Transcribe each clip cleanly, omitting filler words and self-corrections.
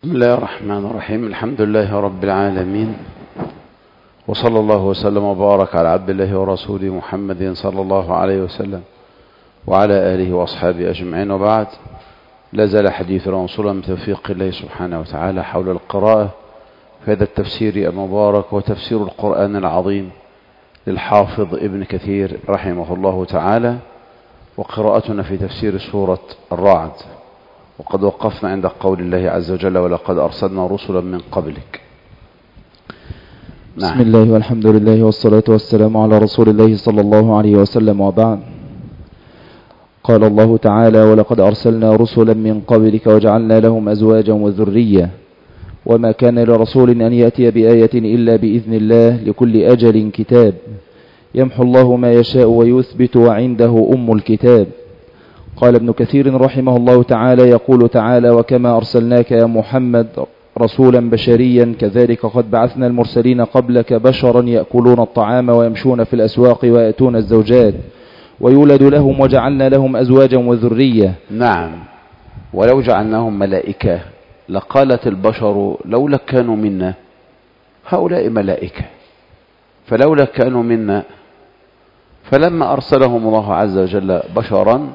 بسم الله الرحمن الرحيم. الحمد لله رب العالمين، وصلى الله وسلم وبارك على عبد الله ورسوله محمد صلى الله عليه وسلم وعلى آله وأصحابه أجمعين، وبعد. لا زال حديثنا موصولا من توفيق الله سبحانه وتعالى حول القراءة في هذا التفسير المبارك، وتفسير القرآن العظيم للحافظ ابن كثير رحمه الله تعالى، وقراءتنا في تفسير سورة الرعد. وقد وقفنا عند قول الله عز وجل: ولقد أرسلنا رسلا من قبلك. نعم. بسم الله والحمد لله والصلاة والسلام على رسول الله صلى الله عليه وسلم، وبعد. قال الله تعالى: ولقد أرسلنا رسلا من قبلك وجعلنا لهم أزواجا وذرية وما كان لرسول أن يأتي بآية إلا بإذن الله لكل أجل كتاب يمحو الله ما يشاء ويثبت وعنده أم الكتاب. قال ابن كثير رحمه الله تعالى: يقول تعالى: وكما أرسلناك يا محمد رسولا بشريا كذلك قد بعثنا المرسلين قبلك بشرا يأكلون الطعام ويمشون في الأسواق ويأتون الزوجات ويولد لهم وجعلنا لهم أزواجا وذرية. نعم. ولو جعلناهم ملائكة لقالت البشر لولا كانوا منا، هؤلاء ملائكة، فلولا كانوا منا. فلما أرسلهم الله عز وجل بشرا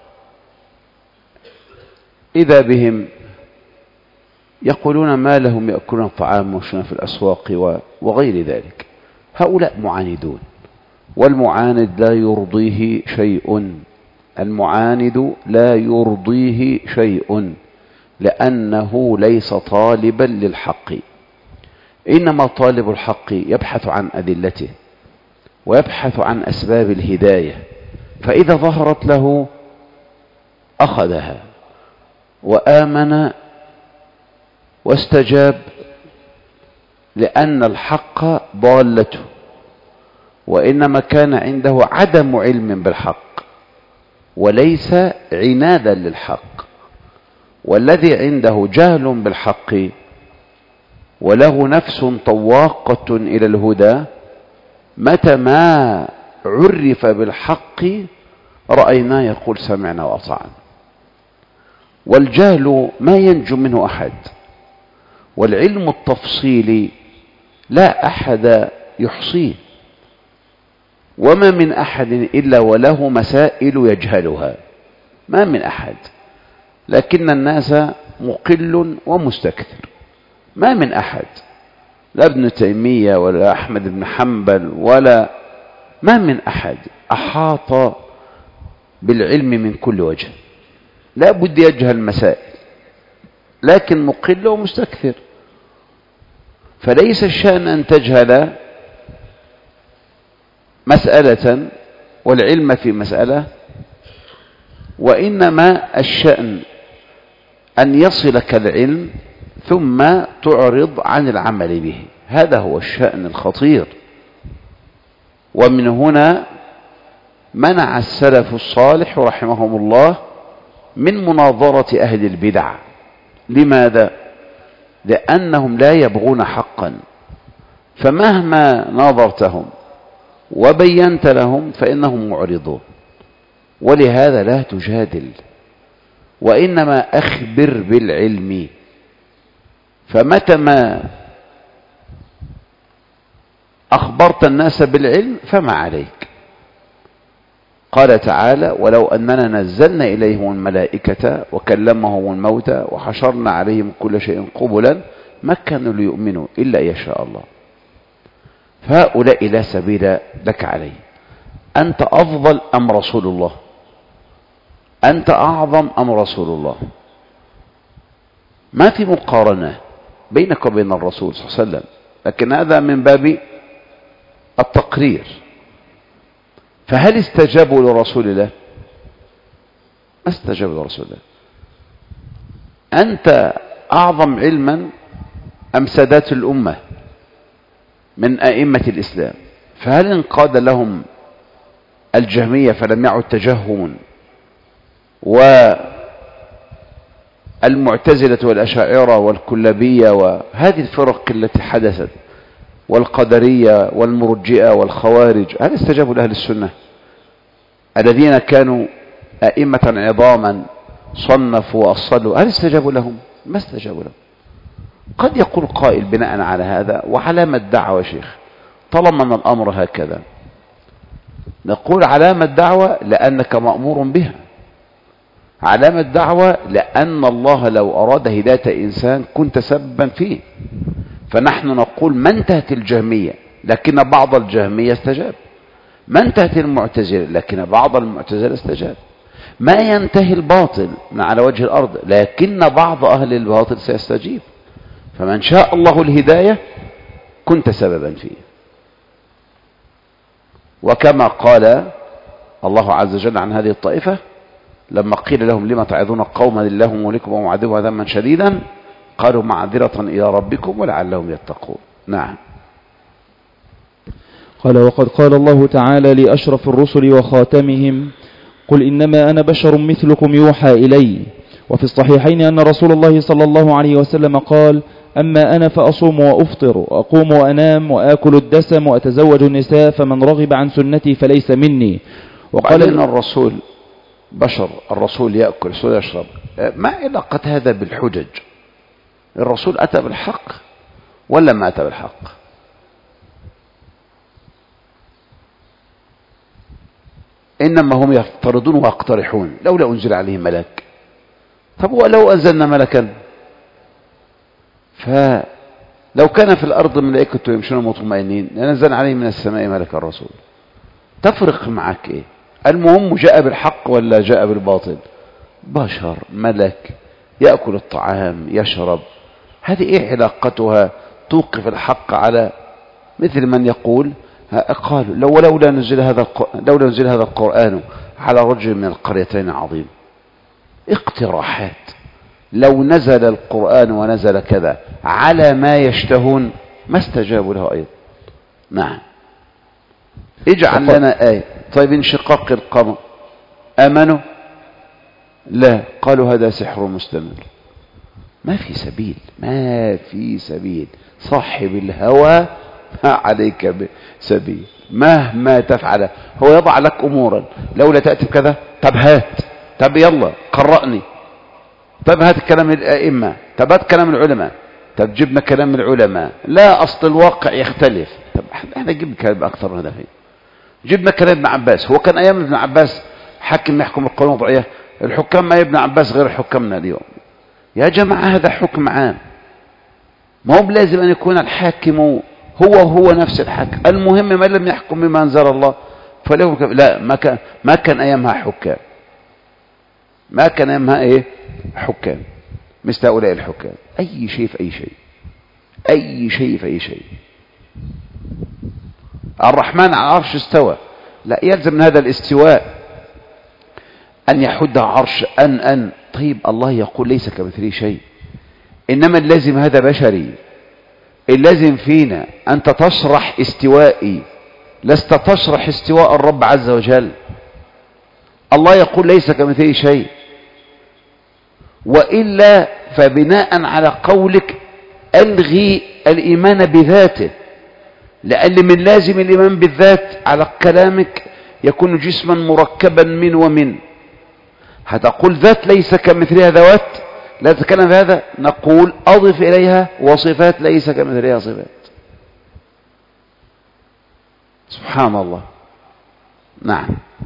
إذا بهم يقولون ما لهم يأكلون الطعام ويمشون في الأسواق وغير ذلك. هؤلاء معاندون، والمعاند لا يرضيه شيء، المعاند لا يرضيه شيء، لأنه ليس طالبا للحق، إنما طالب الحق يبحث عن أدلته ويبحث عن أسباب الهداية، فإذا ظهرت له أخذها وآمن واستجاب، لأن الحق ضالته، وإنما كان عنده عدم علم بالحق وليس عنادا للحق. والذي عنده جهل بالحق وله نفس طواقة إلى الهدى، متى ما عرف بالحق رأينا يقول سمعنا وأطعنا. والجهل ما ينجو منه أحد، والعلم التفصيلي لا أحد يحصيه، وما من أحد إلا وله مسائل يجهلها، ما من أحد، لكن الناس مقل ومستكثر. ما من أحد، لا ابن تيمية ولا أحمد بن حنبل ولا ما من أحد أحاط بالعلم من كل وجه، لا بد يجهل مسائل، لكن مقل ومستكثر. فليس الشأن أن تجهل مسألة والعلم في مسألة، وإنما الشأن أن يصلك العلم ثم تعرض عن العمل به، هذا هو الشأن الخطير. ومن هنا منع السلف الصالح رحمهم الله من مناظرة أهل البدع. لماذا؟ لأنهم لا يبغون حقا، فمهما ناظرتهم وبينت لهم فإنهم معرضون. ولهذا لا تجادل، وإنما أخبر بالعلم. فمتى ما أخبرت الناس بالعلم فما عليك. قال تعالى: ولو أننا نزلنا إليهم الملائكة وكلمهم الموتى وحشرنا عليهم كل شيء قبلا ما كانوا ليؤمنوا إلا يشاء الله. فهؤلاء لا سبيل لك عليه. أنت أفضل أم رسول الله؟ أنت أعظم أم رسول الله؟ ما في مقارنة بينك وبين الرسول صلى الله عليه وسلم، لكن هذا من باب التقرير. فهل استجابوا لرسول الله؟ ما استجابوا لرسول الله. أنت أعظم علما أم سادات الأمة من أئمة الإسلام؟ فهل انقاد لهم الجهمية فلم يعد تجهما، والمعتزلة والأشاعرة والكلابية وهذه الفرق التي حدثت والقدرية والمرجئة والخوارج، هل استجابوا لأهل السنة الذين كانوا أئمة عظاما صنفوا وأصلوا؟ هل استجابوا لهم؟ ما استجابوا لهم. قد يقول قائل بناء على هذا وعلامة دعوة يا شيخ طالما أن الأمر هكذا، نقول علامة دعوة لأنك مأمور بها، علامة دعوة لأن الله لو أراد هداية إنسان كنت سببا فيه. فنحن نقول ما انتهت الجهمية لكن بعض الجهمية استجاب، ما انتهت المعتزلة لكن بعض المعتزلة استجاب، ما ينتهي الباطل من على وجه الأرض لكن بعض أهل الباطل سيستجيب. فمن شاء الله الهداية كنت سببا فيه. وكما قال الله عز وجل عن هذه الطائفة لما قيل لهم لما تعظون قوما لله مهلكهم ومعذبهم عذابا شديدا قالوا معذرة إلى ربكم ولعلهم يتقون. نعم. قال وقد قال الله تعالى لأشرف الرسل وخاتمهم قل إنما أنا بشر مثلكم يوحى إلي. وفي الصحيحين أن رسول الله صلى الله عليه وسلم قال أما أنا فأصوم وأفطر وأقوم وأنام وآكل الدسم وأتزوج النساء فمن رغب عن سنتي فليس مني. وقال إن الرسول بشر، الرسول يأكل، الرسول يشرب، ما علاقة هذا بالحجج؟ الرسول أتى بالحق ولا ما أتى بالحق؟ إنما هم يفترضون ويقترحون لولا أنزل عليه ملك. طب ولو أنزلنا ملكا، فلو كان في الأرض ملائكة يمشون مطمئنين لنزل عليه من السماء ملك الرسول. تفرق معك إيه؟ المهم جاء بالحق ولا جاء بالباطل؟ بشر، ملك، يأكل الطعام، يشرب، هذه إيه علاقتها توقف الحق على مثل من يقول قالوا لولا نزل هذا القرآن على رجل من القريتين عظيم. اقتراحات، لو نزل القرآن ونزل كذا على ما يشتهون ما استجابوا له أيضا. نعم. اجعل لنا آية. طيب انشقاق القمر آمنوا؟ لا، قالوا هذا سحر مستمر. ما في سبيل صاحب الهوى ما عليك بسبيل مهما تفعل. هو يضع لك أمورا لولا تأتي بكذا، طب هات، طب يلا قرأني، طب هات كلام الأئمة، طب هات كلام العلماء، طب جبنا كلام العلماء، لا أصل الواقع يختلف. طب احنا جبنا كلام أكثر من هذا فين؟ جبنا كلام ابن عباس، هو كان أيام ابن عباس حاكم يحكم القانون وضعيه؟ الحكام ما ابن عباس غير حكامنا اليوم يا جماعة، هذا حكم عام، ما هو لازم أن يكون الحاكم هو نفس الحاكم. المهم من لم يحكم بما أنزل الله فله لا، ما كان أيامها حكام، ما كان أيامها إيه حكام مثل هؤلاء الحكام. أي شيء في أي شيء. الرحمن على العرش استوى، لا يلزم من هذا الاستواء أن يحد عرش طيب الله يقول ليس كمثله شيء، إنما اللازم هذا بشري. اللازم فينا أنت تشرح استوائي، لست تشرح استواء الرب عز وجل. الله يقول ليس كمثله شيء، وإلا فبناء على قولك ألغي الإيمان بذاته، لأن من لازم الإيمان بالذات على كلامك يكون جسما مركبا من ومن. هتقول ذات ليس كمثلها ذوات، لا تتكلم في هذا، نقول أضف إليها وصفات ليس كمثلها صفات. سبحان الله. نعم.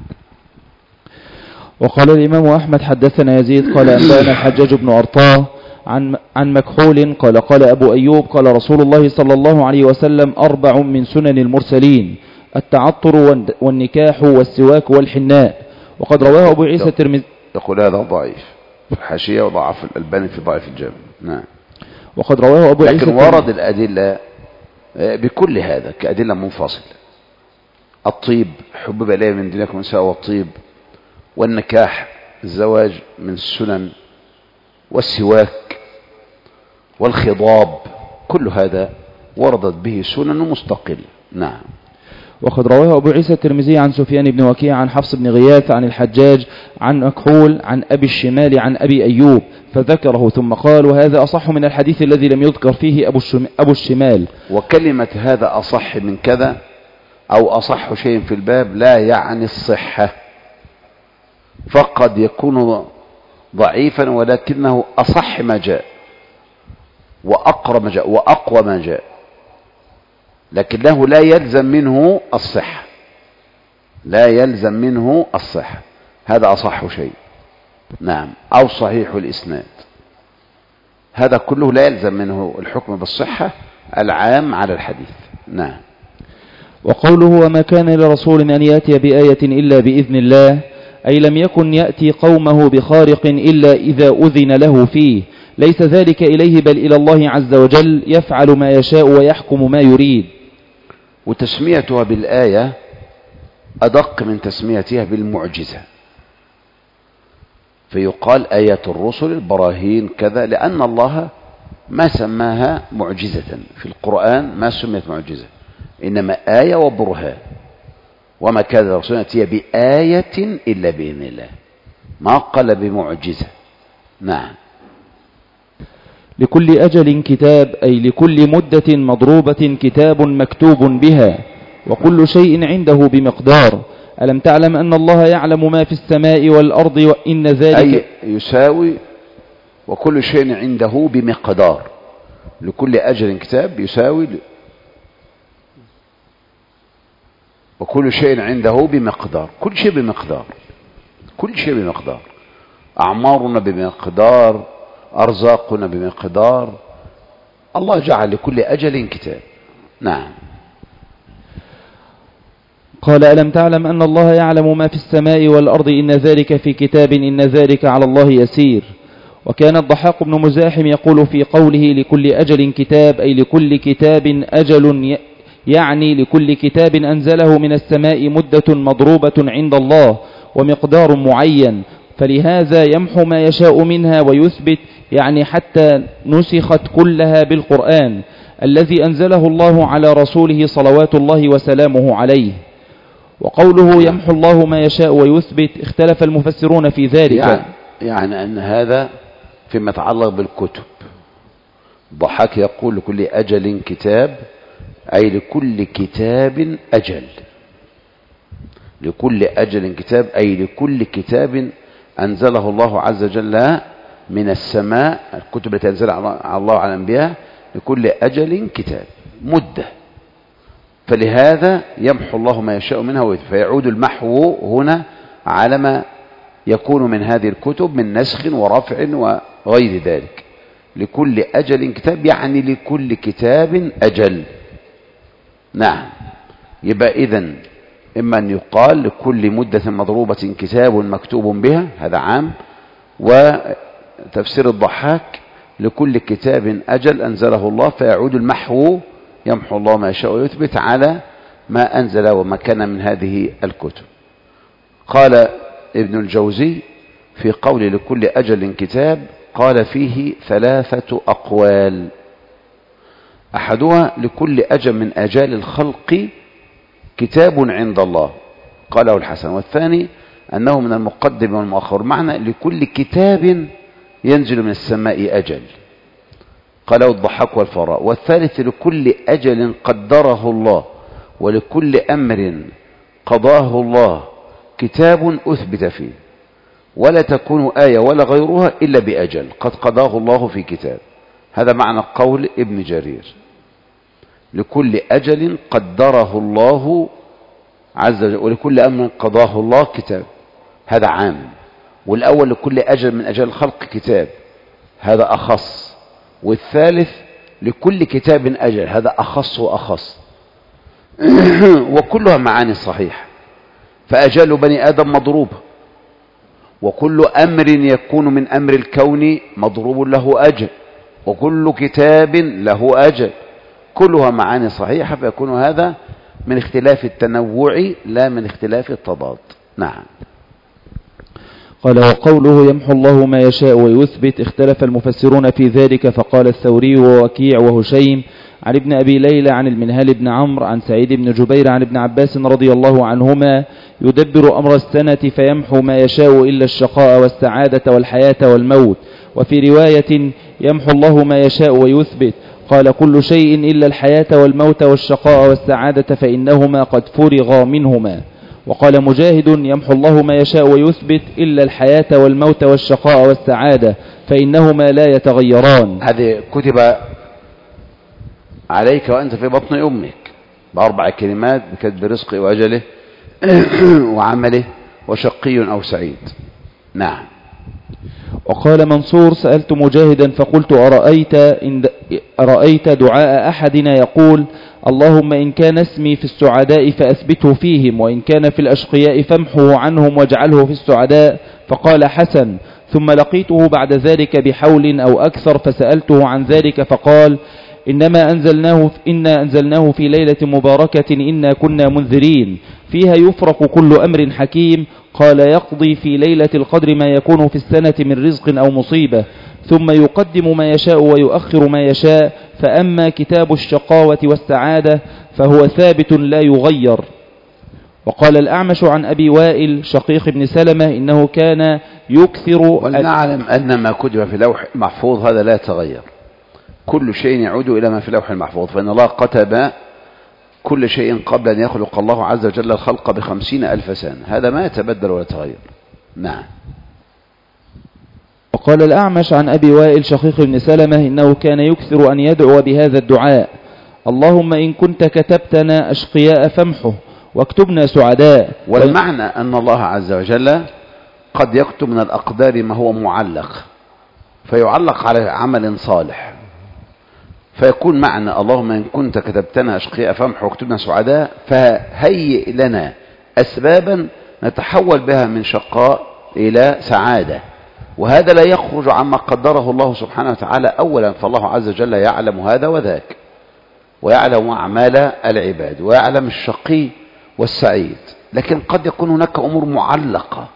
وقال الإمام أحمد حدثنا يزيد قال أنبأنا الحجاج بن أرطاه عن مكحول قال أبو أيوب قال رسول الله صلى الله عليه وسلم 4 من سنن المرسلين: التعطر والنكاح والسواك والحناء. وقد رواه أبو عيسى الترمذي. يقول هذا ضعيف في الحاشية وضعف الألباني في ضعيف الجامع. نعم. وقد رواه أبو عيسى، لكن ورد الأدلة بكل هذا كأدلة منفصلة. الطيب حبب إليه من دينكم النساء والطيب، والنكاح الزواج من السنن، والسواك والخضاب، كل هذا وردت به سنن مستقلة. نعم. وقد رواه أبو عيسى الترمذي عن سفيان بن وكيع عن حفص بن غياث عن الحجاج عن مكحول عن أبي الشمال عن أبي أيوب فذكره ثم قال: وهذا أصح من الحديث الذي لم يذكر فيه أبو الشمال. وكلمة هذا أصح من كذا أو أصح شيء في الباب لا يعني الصحة، فقد يكون ضعيفا ولكنه أصح ما جاء، وأقوى ما جاء، لكنه لا يلزم منه الصحة، لا يلزم منه الصحة، هذا أصح شيء. نعم، أو صحيح الإسناد، هذا كله لا يلزم منه الحكم بالصحة العام على الحديث. نعم. وقوله وما كان لرسول أن يأتي بآية إلا بإذن الله، أي لم يكن يأتي قومه بخارق إلا إذا أذن له فيه، ليس ذلك إليه بل إلى الله عز وجل، يفعل ما يشاء ويحكم ما يريد. وتسميتها بالآية أدق من تسميتها بالمعجزة، فيقال آيات الرسل البراهين كذا، لأن الله ما سماها معجزة في القرآن، ما سميت معجزة، إنما آية وبرهان. وما كان الرسول يأتي بآية إلا بإذن الله، ما قال بمعجزة. نعم. لكل أجل كتاب، أي لكل مدة مضروبة كتاب مكتوب بها، وكل شيء عنده بمقدار. ألم تعلم أن الله يعلم ما في السماء والأرض وإن ذلك أي يساوي، وكل شيء عنده بمقدار. لكل أجل كتاب يساوي، وكل شيء عنده بمقدار، كل شيء بمقدار، كل شيء بمقدار، أعمارنا بمقدار، أرزاقنا بمقدار، الله جعل لكل أجل كتاب. نعم. قال ألم تعلم أن الله يعلم ما في السماء والأرض إن ذلك في كتاب إن ذلك على الله يسير. وكان الضحاك بن مزاحم يقول في قوله لكل أجل كتاب، أي لكل كتاب أجل، يعني لكل كتاب أنزله من السماء مدة مضروبة عند الله ومقدار معين، فلهذا يمحو ما يشاء منها ويثبت، يعني حتى نسخت كلها بالقرآن الذي أنزله الله على رسوله صلوات الله وسلامه عليه. وقوله يمحو الله ما يشاء ويثبت، اختلف المفسرون في ذلك، يعني أن هذا فيما يتعلق بالكتب. ضحاك يقول لكل أجل كتاب، أي لكل كتاب أجل، لكل أجل كتاب، أي لكل كتاب أنزله الله عز وجل من السماء، الكتب التي أنزلها على الله على الأنبياء، لكل أجل كتاب مدة، فلهذا يمحو الله ما يشاء منها، فيعود المحو هنا على ما يكون من هذه الكتب من نسخ ورفع وغير ذلك. لكل أجل كتاب، يعني لكل كتاب أجل. نعم. يبقى إذن إما أن يقال لكل مدة مضروبة كتاب مكتوب بها، هذا عام، وتفسير الضحاك لكل كتاب أجل أنزله الله، فيعود المحو، يمحو الله ما يشاء ويثبت، على ما أنزل وما كان من هذه الكتب. قال ابن الجوزي في قول لكل أجل كتاب، قال فيه 3 أقوال. أحدها لكل أجل من أجال الخلق كتاب عند الله، قاله الحسن. والثاني أنه من المقدم والمؤخر، معنى لكل كتاب ينزل من السماء أجل، قاله الضحاك والفراء. والثالث لكل أجل قدره الله، ولكل أمر قضاه الله كتاب أثبت فيه، ولا تكون آية ولا غيرها إلا بأجل قد قضاه الله في كتاب. هذا معنى قول ابن جرير، لكل أجل قدره الله عز وجل، ولكل أمر قضاه الله كتاب، هذا عام. والأول لكل أجل من أجل الخلق كتاب، هذا أخص. والثالث لكل كتاب أجل، هذا أخص وأخص. وكلها معاني صحيحة، فأجل بني آدم مضروبة، وكل أمر يكون من أمر الكون مضروب له أجل، وكل كتاب له أجل، كلها معاني صحيحة، فيكون هذا من اختلاف التنوع لا من اختلاف التضاد. نعم. قال وقوله يمحو الله ما يشاء ويثبت، اختلف المفسرون في ذلك، فقال الثوري ووكيع وهشيم عن ابن أبي ليلى عن المنهال بن عمرو عن سعيد بن جبير عن ابن عباس رضي الله عنهما، يدبر أمر السنة فيمحو ما يشاء إلا الشقاء والسعادة والحياة والموت. وفي رواية يمحو الله ما يشاء ويثبت، قال كل شيء إلا الحياة والموت والشقاء والسعادة فإنهما قد فرغا منهما. وقال مجاهد يمحو الله ما يشاء ويثبت إلا الحياة والموت والشقاء والسعادة فإنهما لا يتغيران. هذه كتب عليك وأنت في بطن أمك، ب4 كلمات بكتب رزقه وأجله وعمله وشقي أو سعيد. نعم. وقال منصور: سألت مجاهدا فقلت: أرأيت دعاء أحدنا يقول: اللهم إن كان اسمي في السعداء فأثبته فيهم، وإن كان في الأشقياء فامحه عنهم واجعله في السعداء. فقال: حسن. ثم لقيته بعد ذلك بحول أو أكثر فسألته عن ذلك فقال: إنا أنزلناه في ليلة مباركة إنا كنا منذرين فيها يفرق كل أمر حكيم. قال: يقضي في ليلة القدر ما يكون في السنة من رزق أو مصيبة، ثم يقدم ما يشاء ويؤخر ما يشاء. فأما كتاب الشقاوة والسعادة فهو ثابت لا يغير. وقال الأعمش عن أبي وائل شقيق بن سلمة: إنه كان يكثر. ولنعلم أن ما كتب في لوح محفوظ هذا لا يتغير، كل شيء يعود إلى ما في لوح المحفوظ، فإن الله كتب كل شيء قبل أن يخلق الله عز وجل الخلق ب50,000 سنة، هذا ما يتبدل ولا يتغير. نعم. وقال الأعمش عن أبي وائل شقيق بن سلمة: إنه كان يكثر أن يدعو بهذا الدعاء: اللهم إن كنت كتبتنا أشقياء فامحه واكتبنا سعداء. والمعنى أن الله عز وجل قد يكتب من الأقدار ما هو معلق، فيعلق على عمل صالح، فيكون معنى اللهم إن كنت كتبتنا أشقياء فامحه واكتبنا سعداء، فهيئ لنا أسبابا نتحول بها من شقاء إلى سعادة، وهذا لا يخرج عما قدره الله سبحانه وتعالى. أولا فالله عز وجل يعلم هذا وذاك، ويعلم أعمال العباد، ويعلم الشقي والسعيد، لكن قد يكون هناك أمور معلقة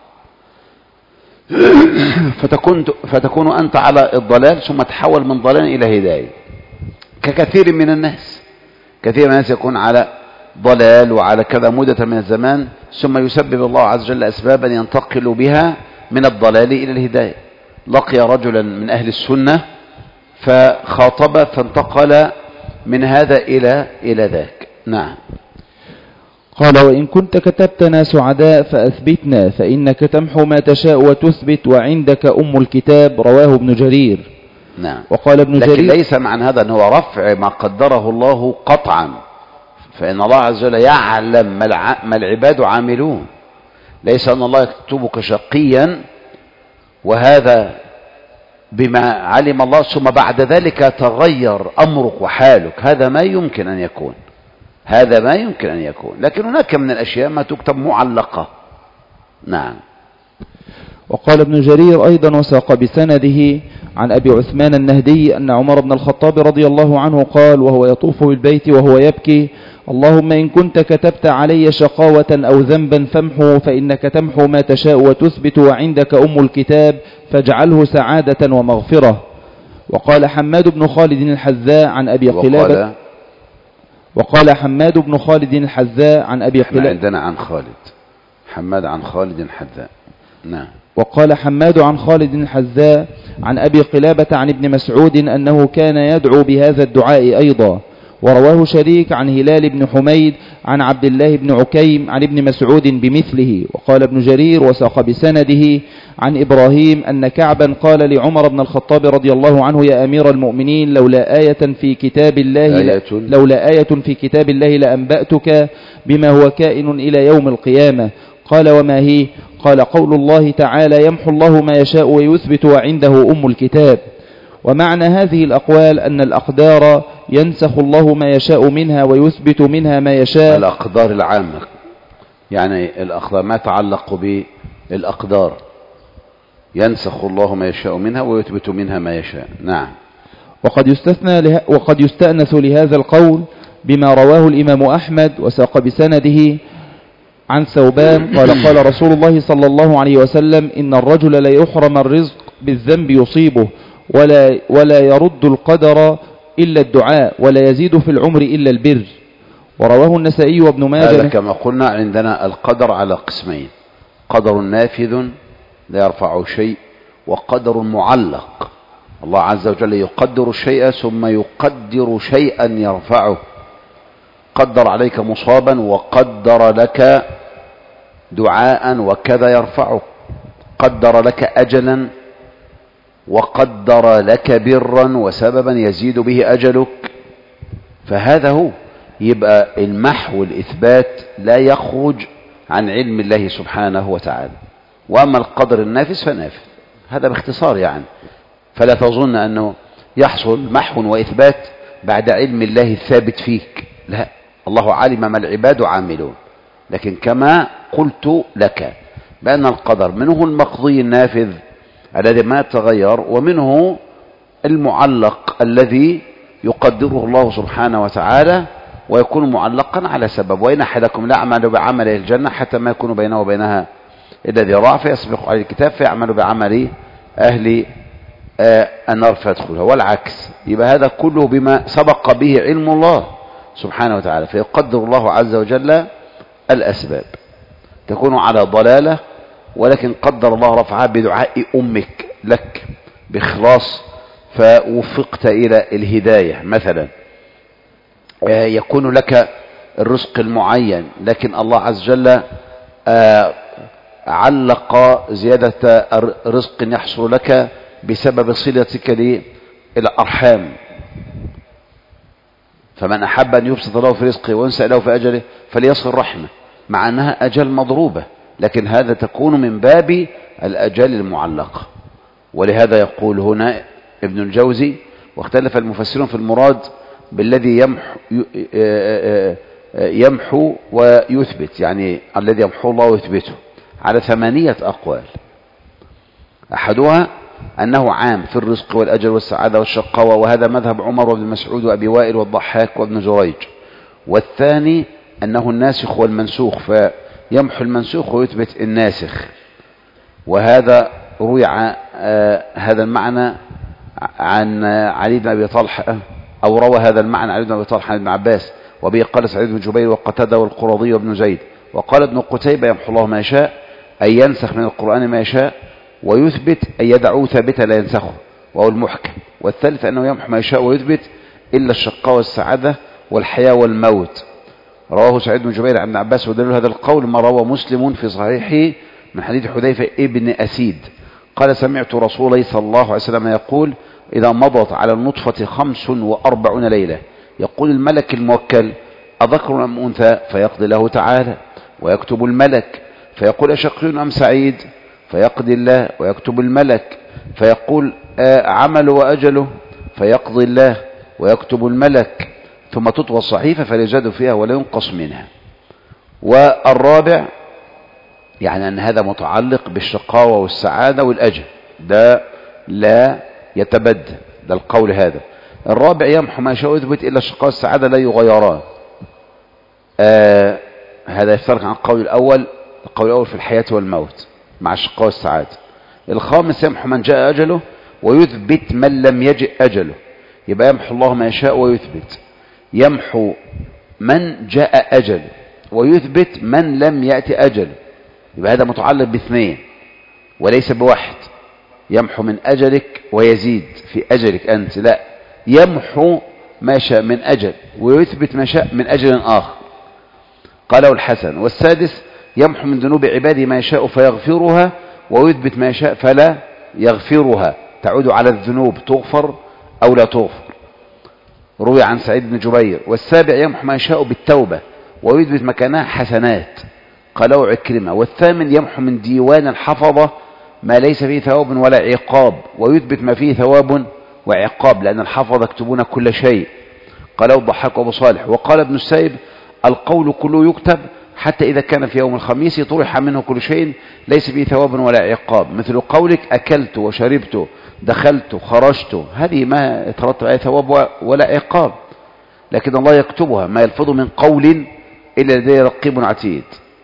فتكون أنت على الضلال ثم تحول من ضلال إلى هداية، ككثير من الناس. كثير من الناس يكون على ضلال وعلى كذا مدة من الزمان، ثم يسبب الله عز وجل أسبابا ينتقل بها من الضلال إلى الهداية. لقي رجلا من أهل السنة فخاطب فانتقل من هذا إلى ذاك. نعم. قال: وإن كنت كتبتنا سعداء فأثبتنا، فإنك تمحو ما تشاء وتثبت، وعندك أم الكتاب. رواه ابن جرير. نعم. وقال ابن جرير: لكن ليس معنى هذا أنه رفع ما قدره الله قطعا، فإن الله عز وجل يعلم ما العباد عاملون، ليس أن الله يكتبك شقيا وهذا بما علم الله ثم بعد ذلك تغير أمرك وحالك، هذا ما يمكن أن يكون، هذا ما يمكن أن يكون. لكن هناك من الأشياء ما تكتب معلقة. نعم. وقال ابن جرير أيضا وساق بسنده عن أبي عثمان النهدي أن عمر بن الخطاب رضي الله عنه قال وهو يطوف بالبيت وهو يبكي: اللهم إن كنت كتبت علي شقاوة أو ذنبا فامحو، فإنك تمحو ما تشاء وتثبت، وعندك أم الكتاب فاجعله سعادة ومغفرة. وقال حماد بن خالد الحذاء عن أبي قلابة. وقال حماد بن خالد الحذاء عن أبي قلابة. عندنا عن خالد، حماد عن خالد الحذاء. نعم. وقال حماد عن خالد الحذاء عن أبي قلابة عن ابن مسعود أنه كان يدعو بهذا الدعاء أيضا. ورواه شريك عن هلال بن حميد عن عبد الله بن عكيم عن ابن مسعود بمثله. وقال ابن جرير وساق بسنده عن إبراهيم أن كعبا قال لعمر بن الخطاب رضي الله عنه: يا أمير المؤمنين لولا آية في كتاب الله لأنبأتك بما هو كائن إلى يوم القيامة. قال: وما هي؟ قال: قول الله تعالى: يمحو الله ما يشاء ويثبت، وعنده أم الكتاب. ومعنى هذه الأقوال أن الأقدار ينسخ الله ما يشاء منها ويثبت منها ما يشاء. الأقدار العامة، يعني الأقدار ما تعلق بالأقدار، ينسخ الله ما يشاء منها ويثبت منها ما يشاء. نعم. وقد يستأنس لهذا القول بما رواه الإمام أحمد وساق بسنده عن ثوبان قال رسول الله صلى الله عليه وسلم: إن الرجل لا يحرم الرزق بالذنب يصيبه، ولا يرد القدر إلا الدعاء، ولا يزيد في العمر إلا البر. ورواه النسائي وابن ماجه. هذا كما قلنا عندنا القدر على قسمين: قدر نافذ لا يرفع شيء، وقدر معلق. الله عز وجل يقدر الشيء ثم يقدر شيئا يرفعه. قدر عليك مصابا وقدر لك دعاء وكذا يرفعه، قدر لك أجلا وقدر لك برا وسببا يزيد به أجلك، فهذا هو. يبقى المحو والإثبات لا يخرج عن علم الله سبحانه وتعالى. وأما القدر النافذ فنافذ، هذا باختصار يعني. فلا تظن أنه يحصل محو وإثبات بعد علم الله الثابت فيك، لا، الله علم ما العباد عاملون. لكن كما قلت لك بأن القدر منه المقضي النافذ الذي ما يتغير، ومنه المعلق الذي يقدره الله سبحانه وتعالى ويكون معلقا على سبب. وإن أحدكم لا يعمل بعمل الجنة حتى ما يكون بينه وبينها إلا ذراع فيسبق عليه الكتاب فيعمل بعمل أهل النار فيدخلها، والعكس. يبقى هذا كله بما سبق به علم الله سبحانه وتعالى، فيقدر الله عز وجل الأسباب تكون على ضلالة، ولكن قدر الله رفعها بدعاء أمك لك بإخلاص فوفقت إلى الهداية. مثلا يكون لك الرزق المعين، لكن الله عز وجل علق زيادة رزق يحصل لك بسبب صلتك للأرحام. فمن أحب أن يبسط له في رزقه وينسأ له في أجله فليصل رحمه، مع أنها أجل مضروبة، لكن هذا تكون من باب الأجل المعلقة. ولهذا يقول هنا ابن الجوزي: واختلف المفسرون في المراد بالذي يمحو ويثبت، يعني الذي يمحو الله ويثبته، على 8 أقوال. أحدها أنه عام في الرزق والأجل والسعادة والشقاوة، وهذا مذهب عمر وابن مسعود وأبي وائل والضحاك وابن جريج. والثاني أنه الناسخ والمنسوخ، فيمحو المنسوخ ويثبت الناسخ. وهذا روي هذا المعنى عن علي بن أبي طلحة، أو روى هذا المعنى علي بن أبي طلحة عن ابن عباس، وبه قال سعيد بن جبير وقتادة والقرظي وابن زيد. وقال ابن قتيبة: يمحو الله ما يشاء، أي ينسخ من القرآن ما يشاء، ويثبت أي يدعوه ثابتا لا ينسخه، وهو المحكم. والثالث أنه يمحو ما يشاء ويثبت إلا الشقاء والسعادة والحياة والموت. رواه سعيد بن جبير عن ابن عباس. ودليل هذا القول ما روى مسلم في صحيحه من حديث حذيفة ابن أسيد قال: سمعت رسول الله صلى الله عليه وسلم يقول: إذا مضت على النطفة 45 ليلة يقول الملك الموكل: أذكر أم أنثى؟ فيقضي له تعالى، ويكتب الملك فيقول: أشقي أم سعيد؟ فيقضي الله، ويكتب الملك فيقول: عمل وأجله؟ فيقضي الله ويكتب الملك، ثم تطوى الصحيفة فيزاد فيها ولا ينقص منها. والرابع يعني أن هذا متعلق بالشقاوة والسعادة والأجل، ده لا يتبدل، ده القول هذا. الرابع يمحو ما يشاء ويثبت إلا الشقاوة والسعادة لا يغيران. هذا يفترق عن القول الأول. القول الأول في الحياة والموت مع الشقاوة والسعادة. الخامس يمحو من جاء أجله ويثبت من لم يجئ أجله. يبقى يمحو الله ما يشاء ويثبت، يمحو من جاء أجله ويثبت من لم يأتي أجله. يبقى هذا متعلق باثنين وليس بواحد. يمحو من أجلك ويزيد في أجلك أنت، لا، يمحو ما شاء من أجل ويثبت ما شاء من أجل آخر. قاله الحسن. والسادس يمحو من ذنوب عباده ما يشاء فيغفرها، ويثبت ما يشاء فلا يغفرها، تعود على الذنوب، تغفر أو لا تغفر. روي عن سعيد بن جبير. والسابع يمحو ما يشاء بالتوبة ويثبت مكانها حسنات، قاله عكرمة. والثامن يمحو من ديوان الحفظة ما ليس فيه ثواب ولا عقاب، ويثبت ما فيه ثواب وعقاب، لأن الحفظة يكتبون كل شيء، قاله الضحاك وابو صالح. وقال ابن السائب: القول كله يكتب حتى إذا كان في يوم الخميس طرح منه كل شيء ليس فيه ثواب ولا عقاب، مثل قولك: أكلت وشربت دخلت خرجت، هذه ما يترتب عليها ثواب ولا عقاب، لكن الله يكتبها، ما يلفظ من قول إلا لديه رقيب عتيد.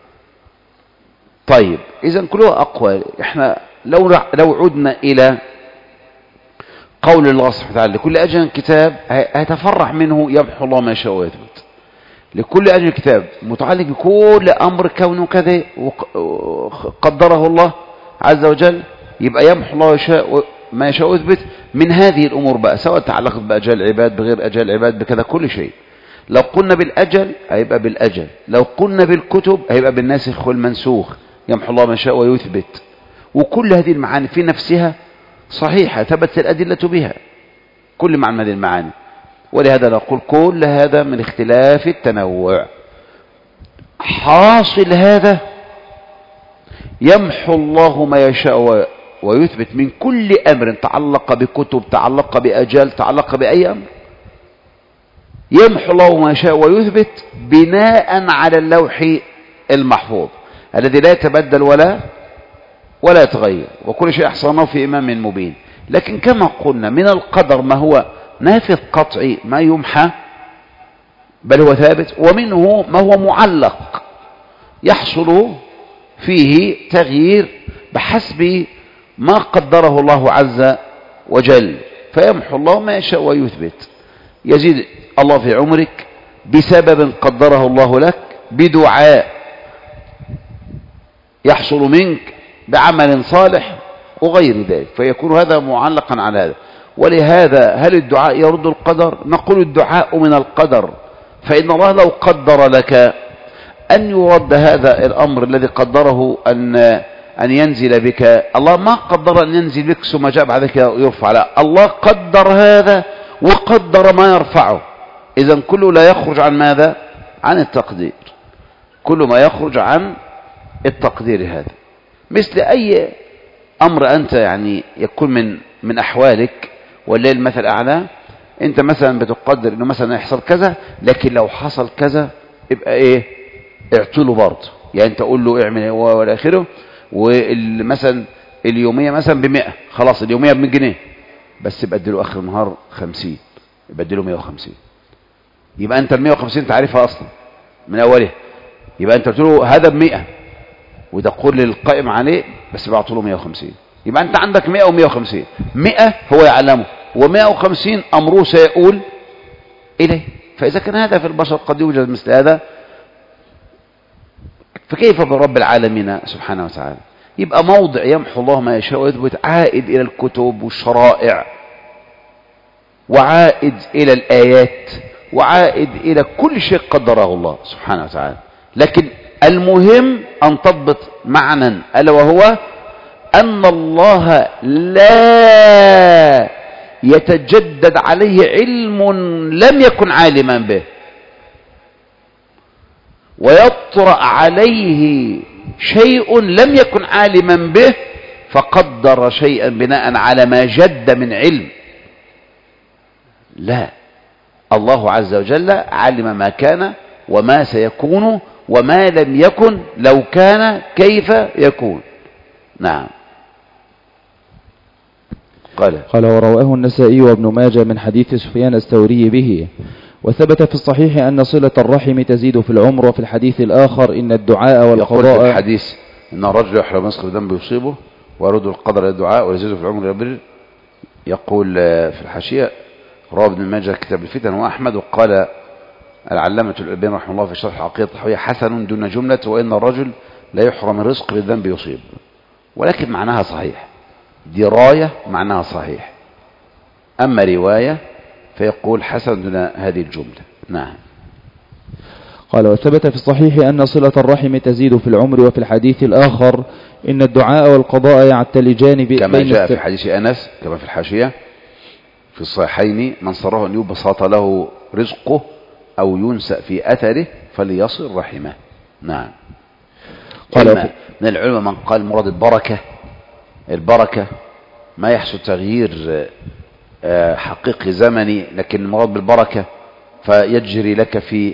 طيب، إذن كلها أقوال. إحنا لو عدنا إلى قول الله سبحانه وتعالى: لكل أجل كتاب، هيتفرع منه يمحو الله ما يشاء ويثبت. لكل أجل كتاب متعلق بكل أمر كونه كذا قدره الله عز وجل، يبقى يمحو الله ما يشاء ويثبت من هذه الأمور بقى، سواء تعلقت بأجل العباد بغير أجل العباد بكذا، كل شيء. لو قلنا بالأجل هيبقى بالأجل، لو قلنا بالكتب هيبقى بالناسخ والمنسوخ، يمحو الله ما يشاء ويثبت. وكل هذه المعاني في نفسها صحيحة، ثبت الأدلة بها، كل معنى هذه المعاني. ولهذا نقول كل هذا من اختلاف التنوع. حاصل هذا يمحو الله ما يشاء ويثبت من كل أمر تعلق بكتب، تعلق بأجال، تعلق بأي أمر، يمحو الله ما يشاء ويثبت بناء على اللوح المحفوظ الذي لا يتبدل ولا يتغير، وكل شيء أحصناه في إمام مبين. لكن كما قلنا من القدر ما هو نافذ قطعي ما يمحى بل هو ثابت، ومنه ما هو معلق يحصل فيه تغيير بحسب ما قدره الله عز وجل، فيمحو الله ما يشاء ويثبت. يزيد الله في عمرك بسبب قدره الله لك، بدعاء يحصل منك، بعمل صالح وغير ذلك، فيكون هذا معلقا على هذا. ولهذا هل الدعاء يرد القدر؟ نقول الدعاء من القدر، فإن الله لو قدر لك أن يرد هذا الأمر الذي قدره أن ينزل بك، الله ما قدر أن ينزل بك ثم جاء بعد ذلك يرفع، لا، الله قدر هذا وقدر ما يرفعه. إذن كله لا يخرج عن ماذا؟ عن التقدير، كل ما يخرج عن التقدير هذا. مثل أي أمر أنت يعني يكون من أحوالك، والليل المثل أعلى، أنت مثلا بتقدر أنه مثلا يحصل كذا، لكن لو حصل كذا يبقى إيه؟ اعتله برضه، يعني أنت قول له اعمل ولا آخره. ومثلا اليومية مثلا ب100، خلاص اليومية ب100 جنيه، بس يبدله آخر النهار 50، يبدله 150، يبقى أنت ال150 أنت عارفها أصلا من أولها، يبقى أنت قلت له هذا ب100 وتقول للقائم عليه بس بعته له 150، يبقى أنت عندك 100 و150. 100 هو يعلمه، و150 أمره سيقول إليه. فإذا كان هذا في البشر قد يوجد مثل هذا، فكيف برب العالمين سبحانه وتعالى؟ يبقى موضع يمحو الله ما يشاء ويثبت عائد إلى الكتب والشرائع، وعائد إلى الآيات، وعائد إلى كل شيء قدره الله سبحانه وتعالى. لكن المهم أن تضبط معنى، ألا وهو أن الله لا يتجدد عليه علم لم يكن عالما به، ويطرأ عليه شيء لم يكن عالما به فقدر شيئا بناء على ما جد من علم. لا، الله عز وجل علم ما كان وما سيكون وما لم يكن لو كان كيف يكون. نعم. قال ورواه النسائي وابن ماجه من حديث سفيان الثوري به. وثبت في الصحيح أن صلة الرحم تزيد في العمر. وفي الحديث الآخر إن الدعاء والقضاء، يقول في الحديث إن الرجل يحرم رزق بذنب يصيبه ويرد القدر إلى الدعاء ويزيد في العمر يبر. يقول في الحاشية رواه ابن ماجه كتاب الفتن وأحمد، وقال العلامة الألباني رحمه الله في شرح العقيدة الطحاوية حسن دون جملة، وإن الرجل لا يحرم الرزق بالذنب يصيب. ولكن معناها صحيح، دراية معناها صحيح، أما رواية فيقول حسن دون هذه الجملة. نعم. قال وثبت في الصحيح أن صلة الرحم تزيد في العمر. وفي الحديث الآخر إن الدعاء والقضاء يعتلجان كما جاء في حديث أنس كما في الحاشية في الصحيحين من صره أن يبسط له رزقه أو ينسأ في أثره فليصل رحمه. نعم. قال من العلماء من قال مراد البركة ما يحصل تغيير حقيقي زمني، لكن المراد بالبركة فيجري لك في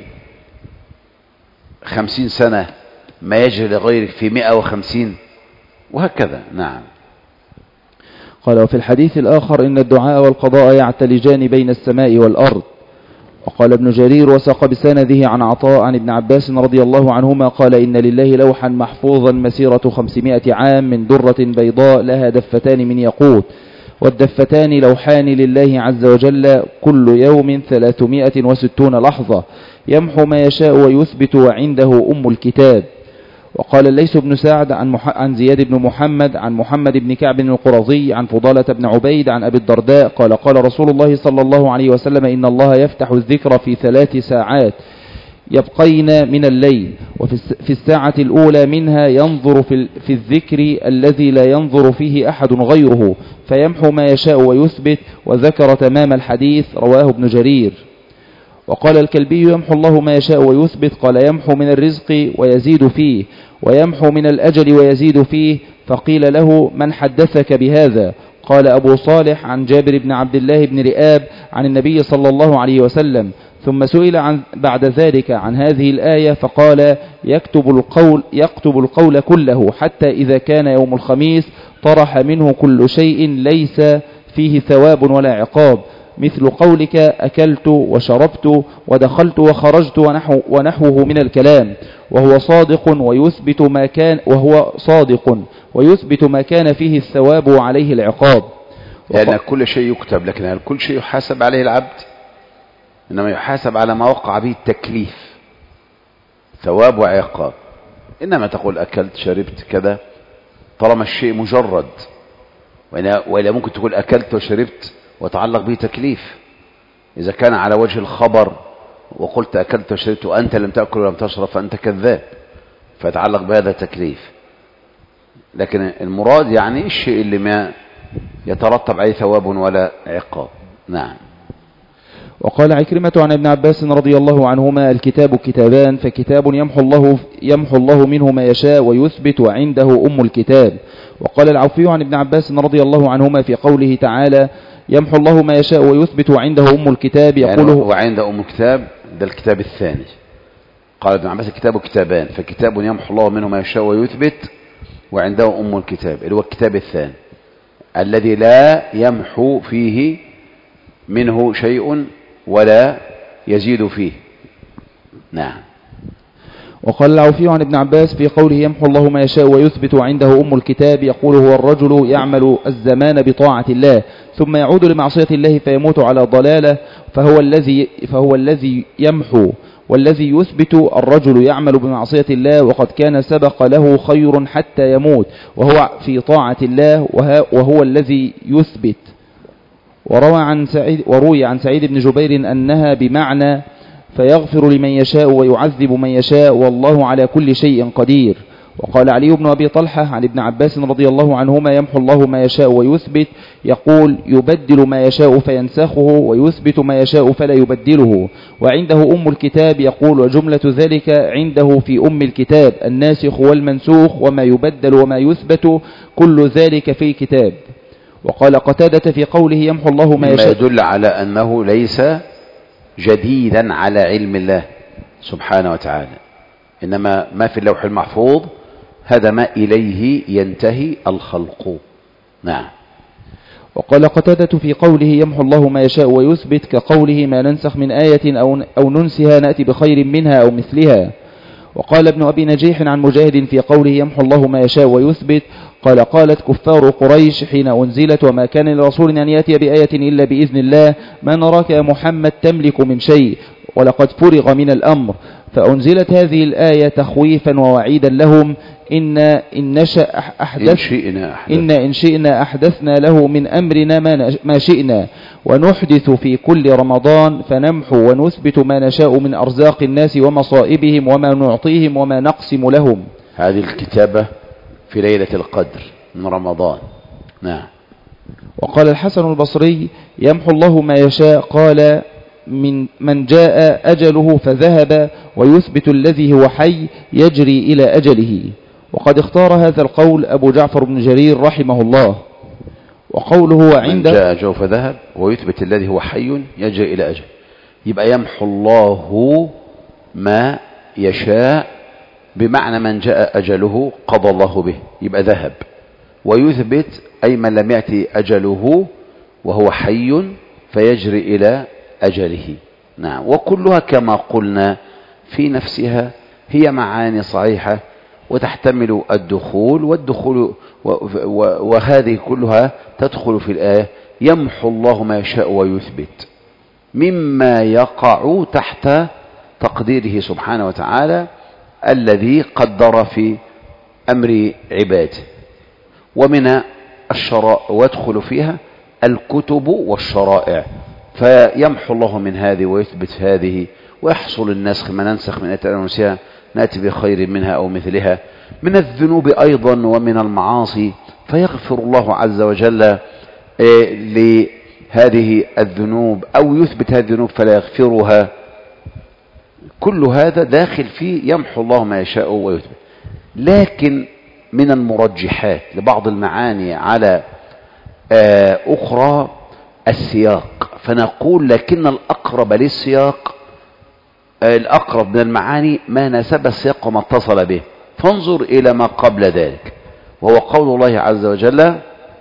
50 سنة ما يجري لغيرك في 150 وهكذا. نعم. قال وفي الحديث الآخر إن الدعاء والقضاء يعتلجان بين السماء والأرض. وقال ابن جرير وساق بسنده عن عطاء عن ابن عباس رضي الله عنهما قال إن لله لوحا محفوظا مسيرة 500 عام من درة بيضاء لها دفتان من ياقوت، والدفتان لوحان لله عز وجل كل يوم 360 لحظة يمحو ما يشاء ويثبت وعنده أم الكتاب. وقال الليث بن سعد عن زياد بن محمد عن محمد بن كعب القرظي عن فضالة بن عبيد عن أبي الدرداء قال رسول الله صلى الله عليه وسلم إن الله يفتح الذكر في 3 ساعات يبقين من الليل، وفي الساعة الأولى منها ينظر في الذكر الذي لا ينظر فيه أحد غيره، فيمحو ما يشاء ويثبت، وذكر تمام الحديث، رواه ابن جرير. وقال الكلبي: يمحو الله ما يشاء ويثبت، قال: يمحو من الرزق ويزيد فيه، ويمحو من الأجل ويزيد فيه. فقيل له: من حدثك بهذا؟ قال أبو صالح: عن جابر بن عبد الله بن رئاب عن النبي صلى الله عليه وسلم. ثم سئل بعد ذلك عن هذه الآية فقال: يكتب القول كله، حتى إذا كان يوم الخميس طرح منه كل شيء ليس فيه ثواب ولا عقاب، مثل قولك: أكلت وشربت ودخلت وخرجت ونحوه من الكلام، وهو صادق ويثبت ما كان فيه الثواب وعليه العقاب. لأن كل شيء يكتب، لكن هل كل شيء يحاسب عليه العبد؟ إنما يحاسب على ما وقع به التكليف، ثواب وعقاب. إنما تقول أكلت شربت كذا طالما الشيء مجرد، وإلا ممكن تقول أكلت وشربت وتعلق به تكليف. إذا كان على وجه الخبر وقلت أكلت وشربت وأنت لم تأكل ولم تشرب فأنت كذاب، فيتعلق بهذا تكليف. لكن المراد يعني الشيء اللي ما يترتب عليه ثواب ولا عقاب. نعم. وقال عكرمة عن ابن عباس رضي الله عنهما: الكتاب كتابان، فكتاب يمحو الله منه ما يشاء ويثبت، وعنده أم الكتاب. وقال العوفي عن ابن عباس رضي الله عنهما في قوله تعالى: يمحو الله ما يشاء ويثبت، وعنده أم الكتاب، يقوله يعني وعنده أم الكتاب، ده الكتاب الثاني. قال ابن عباس: الكتاب كتابان، فكتاب يمحو الله منه ما يشاء ويثبت، وعنده أم الكتاب، اللي هو الكتاب الثاني الذي لا يمحو فيه منه شيء ولا يزيد فيه. نعم. وقال العوفي عن ابن عباس في قوله: يمحو الله ما يشاء ويثبت، وعنده أم الكتاب، يقول: هو الرجل يعمل الزمان بطاعة الله ثم يعود لمعصية الله فيموت على ضلاله، فهو الذي يمحو. والذي يثبت: الرجل يعمل بمعصية الله وقد كان سبق له خير حتى يموت وهو في طاعة الله، وهو الذي يثبت. وروي عن سعيد بن جبير أنها بمعنى: فيغفر لمن يشاء ويعذب من يشاء، والله على كل شيء قدير. وقال علي بن أبي طلحة عن ابن عباس رضي الله عنهما: يمحو الله ما يشاء ويثبت، يقول: يبدل ما يشاء فينسخه، ويثبت ما يشاء فلا يبدله، وعنده أم الكتاب، يقول: وجملة ذلك عنده في أم الكتاب الناسخ والمنسوخ، وما يبدل وما يثبت كل ذلك في الكتاب. وقال قتادة في قوله: يمحو الله ما يشاء، يدل على أنه ليس جديدا على علم الله سبحانه وتعالى، إنما ما في اللوح المحفوظ هذا ما إليه ينتهي الخلق. نعم. وقال قتادة في قوله: يمحو الله ما يشاء ويثبت، كقوله: ما ننسخ من آية أو ننسها نأتي بخير منها أو مثلها. وقال ابن أبي نجيح عن مجاهد في قوله: يمحو الله ما يشاء ويثبت، قال: قالت كفار قريش حين أنزلت: وما كان لرسول أن يأتي بآية إلا بإذن الله، ما نراك يا محمد تملك من شيء، ولقد فرغ من الأمر. فأنزلت هذه الآية تخويفا ووعيدا لهم: إن شئنا أحدثنا له من أمرنا ما شئنا، ونحدث في كل رمضان، فنمحو ونثبت ما نشاء من أرزاق الناس ومصائبهم، وما نعطيهم وما نقسم لهم. هذه الكتابة في ليلة القدر من رمضان. نعم. وقال الحسن البصري: يمحو الله ما يشاء، قال: من جاء أجله فذهب، ويثبت الذي هو حي يجري إلى أجله. وقد اختار هذا القول أبو جعفر بن جرير رحمه الله. وقوله: عند من جاء أجله فذهب ويثبت الذي هو حي يجري إلى أجله، يبقى يمحو الله ما يشاء بمعنى من جاء أجله قضى الله به، يبقى ذهب. ويثبت أي من لم يأتي أجله وهو حي فيجري إلى أجله. نعم. وكلها كما قلنا في نفسها هي معاني صحيحة وتحتمل الدخول والدخول، وهذه كلها تدخل في الآية: يمحو الله ما يشاء ويثبت، مما يقع تحت تقديره سبحانه وتعالى الذي قدر في أمر عباده. ومن الشرائع ويدخل فيها الكتب والشرائع، فيمحو الله من هذه ويثبت هذه ويحصل النسخ، ما ننسخ من آية أو ننسها نأتي بخير منها أو مثلها، من الذنوب أيضا ومن المعاصي، فيغفر الله عز وجل لهذه الذنوب أو يثبت هذه الذنوب فلا يغفرها. كل هذا داخل فيه يمحو الله ما يشاء ويثبت. لكن من المرجحات لبعض المعاني على أخرى السياق، فنقول لكن الأقرب للسياق الأقرب من المعاني ما ناسب السياق وما اتصل به، فانظر إلى ما قبل ذلك، وهو قول الله عز وجل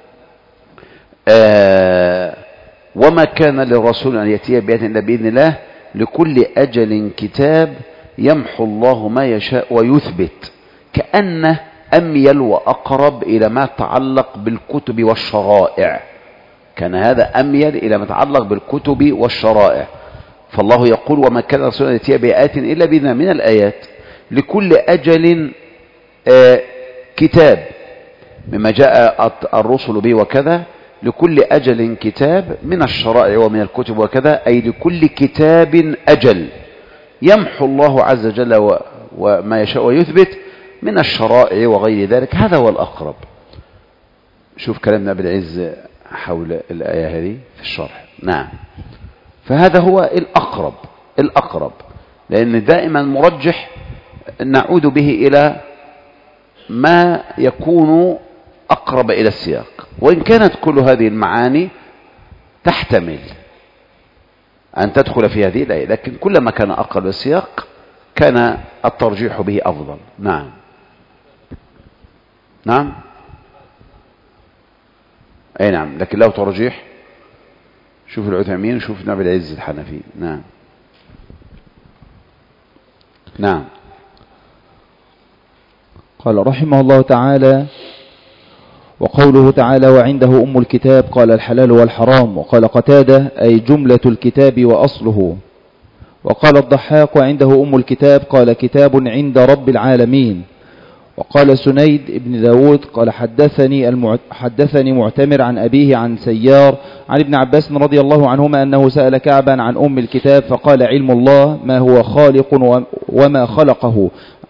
وما كان للرسول أن يأتي بآية إلا بإذن الله لكل أجل كتاب يمحو الله ما يشاء ويثبت، كأنه أميل وأقرب إلى ما تعلق بالكتب والشرائع، كان هذا أميل إلى ما تعلق بالكتب والشرائع. فالله يقول وما كان رسول أن يأتي بآيات إلا بإذن من الآيات لكل أجل كتاب مما جاء الرسل به وكذا، لكل أجل كتاب من الشرائع ومن الكتب وكذا، أي لكل كتاب أجل يمحو الله عز وجل وما يشاء ويثبت من الشرائع وغير ذلك. هذا هو الأقرب. شوف كلامنا بالعز حول الآية هذه في الشرح. نعم، فهذا هو الأقرب، لأن دائما مرجح نعود به إلى ما يكون أقرب إلى السياق، وإن كانت كل هذه المعاني تحتمل أن تدخل في هذه الآية، لكن كلما كان أقرب السياق كان الترجيح به أفضل. نعم أي نعم، لكن له ترجيح. شوف العثيمين وشوف ابن أبي العز الحنفي. نعم. قال رحمه الله تعالى وقوله تعالى وعنده أم الكتاب قال الحلال والحرام، وقال قتادة أي جملة الكتاب وأصله. وقال الضحاك وعنده أم الكتاب قال كتاب عند رب العالمين. وقال سنيد ابن داود قال حدثني معتمر عن أبيه عن سيار عن ابن عباس رضي الله عنهما أنه سأل كعبا عن أم الكتاب فقال علم الله ما هو خالق وما خلقه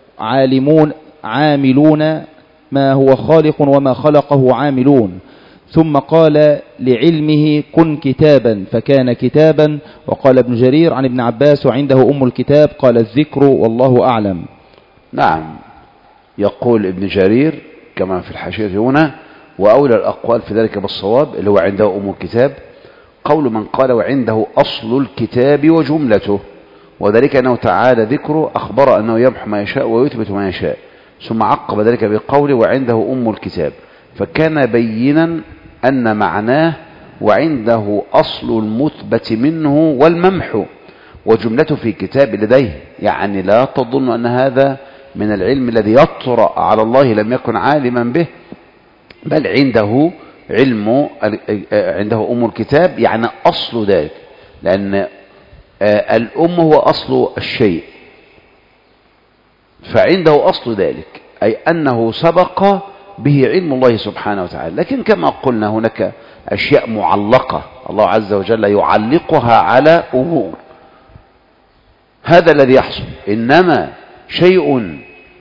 عاملون ما هو خالق وما خلقه عاملون، ثم قال لعلمه كن كتابا فكان كتابا. وقال ابن جرير عن ابن عباس وعنده أم الكتاب قال الذكر والله أعلم. نعم، يقول ابن جرير كما في الحاشية هنا وأولى الأقوال في ذلك بالصواب اللي هو عنده أم الكتاب قول من قال وعنده أصل الكتاب وجملته، وذلك أنه تعالى ذكره أخبر أنه يمحو ما يشاء ويثبت ما يشاء، ثم عقب ذلك بقوله وعنده أم الكتاب، فكان بينا أن معناه وعنده أصل المثبت منه والممحو وجملته في كتاب لديه، يعني لا تظن أن هذا من العلم الذي يطرأ على الله لم يكن عالما به، بل عنده علم عنده أم الكتاب يعني أصل ذلك، لأن الأم هو أصل الشيء، فعنده أصل ذلك أي أنه سبق به علم الله سبحانه وتعالى. لكن كما قلنا هناك أشياء معلقة الله عز وجل يعلقها على أمور، هذا الذي يحصل. إنما شيء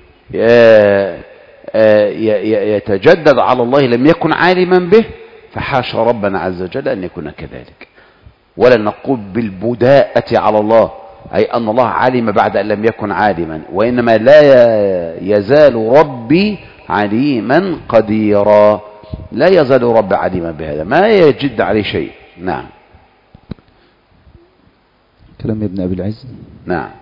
يتجدد على الله لم يكن عالما به فحاشا ربنا عز وجل أن يكون كذلك، ولا نقول بالبداءة على الله أي أن الله علم بعد أن لم يكن عالما، وإنما لا يزال ربي عليما قديرا، لا يزال ربي عليما بهذا، ما يجد عليه شيء. نعم. كلام ابن أبي العز. نعم.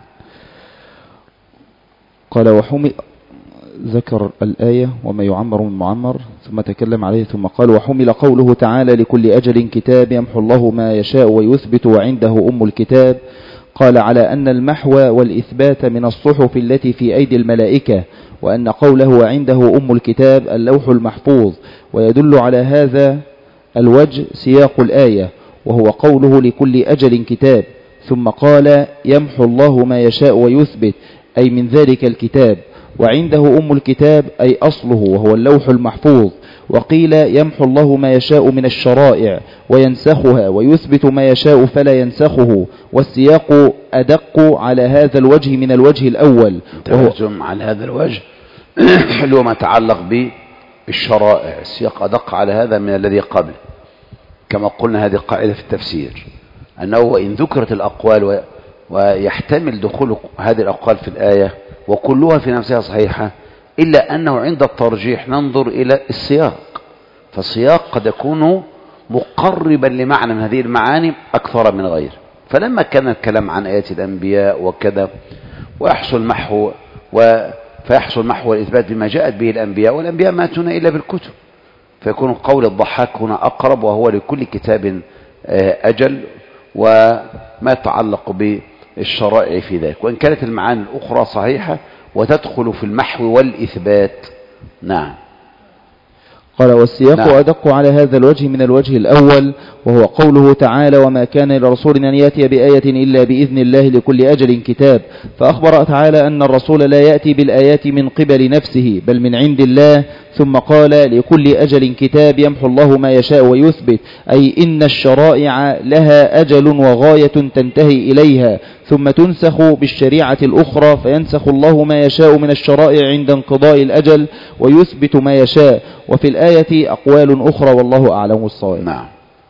قال ذكر الآية وما يعمر من معمر ثم تكلم عليه ثم قال وحمل قوله تعالى لكل أجل كتاب يمحو الله ما يشاء ويثبت وعنده أم الكتاب، قال على أن المحو والإثبات من الصحف التي في أيدي الملائكة، وأن قوله وعنده أم الكتاب اللوح المحفوظ، ويدل على هذا الوجه سياق الآية وهو قوله لكل أجل كتاب، ثم قال يمحو الله ما يشاء ويثبت أي من ذلك الكتاب. وعنده أم الكتاب أي أصله وهو اللوح المحفوظ. وقيل يمحو الله ما يشاء من الشرائع وينسخها ويثبت ما يشاء فلا ينسخه. والسياق أدق على هذا الوجه من الوجه الأول، ترجم على هذا الوجه اللي هو ما يتعلق بالشرائع. السياق أدق على هذا من الذي قبل، كما قلنا هذه قاعدة في التفسير، أنه وإن ذكرت الأقوال ويحتمل دخول هذه الأقوال في الآية وكلها في نفسها صحيحة، إلا أنه عند الترجيح ننظر إلى السياق، فالسياق قد يكون مقربا لمعنى من هذه المعاني أكثر من غير. فلما كان الكلام عن آيات الأنبياء وكذا فيحصل محو والإثبات بما جاءت به الأنبياء، والأنبياء ما أتونا إلا بالكتب، فيكون قول الضحاك هنا أقرب، وهو لكل كتاب أجل، وما يتعلق بالشرائع في ذلك، وإن كانت المعاني الأخرى صحيحة وتدخل في المحو والإثبات. نعم. قال والسياق أدق على هذا الوجه من الوجه الأول، وهو قوله تعالى وما كان لرسول أن يأتي بآية إلا بإذن الله لكل أجل كتاب. فأخبر تعالى أن الرسول لا يأتي بالآيات من قبل نفسه بل من عند الله، ثم قال لكل أجل كتاب يمحو الله ما يشاء ويثبت، أي إن الشرائع لها أجل وغاية تنتهي إليها ثم تنسخ بالشريعة الأخرى، فينسخ الله ما يشاء من الشرائع عند انقضاء الأجل ويثبت ما يشاء. وفي الآية أقوال أخرى والله أعلم الصواب. نعم.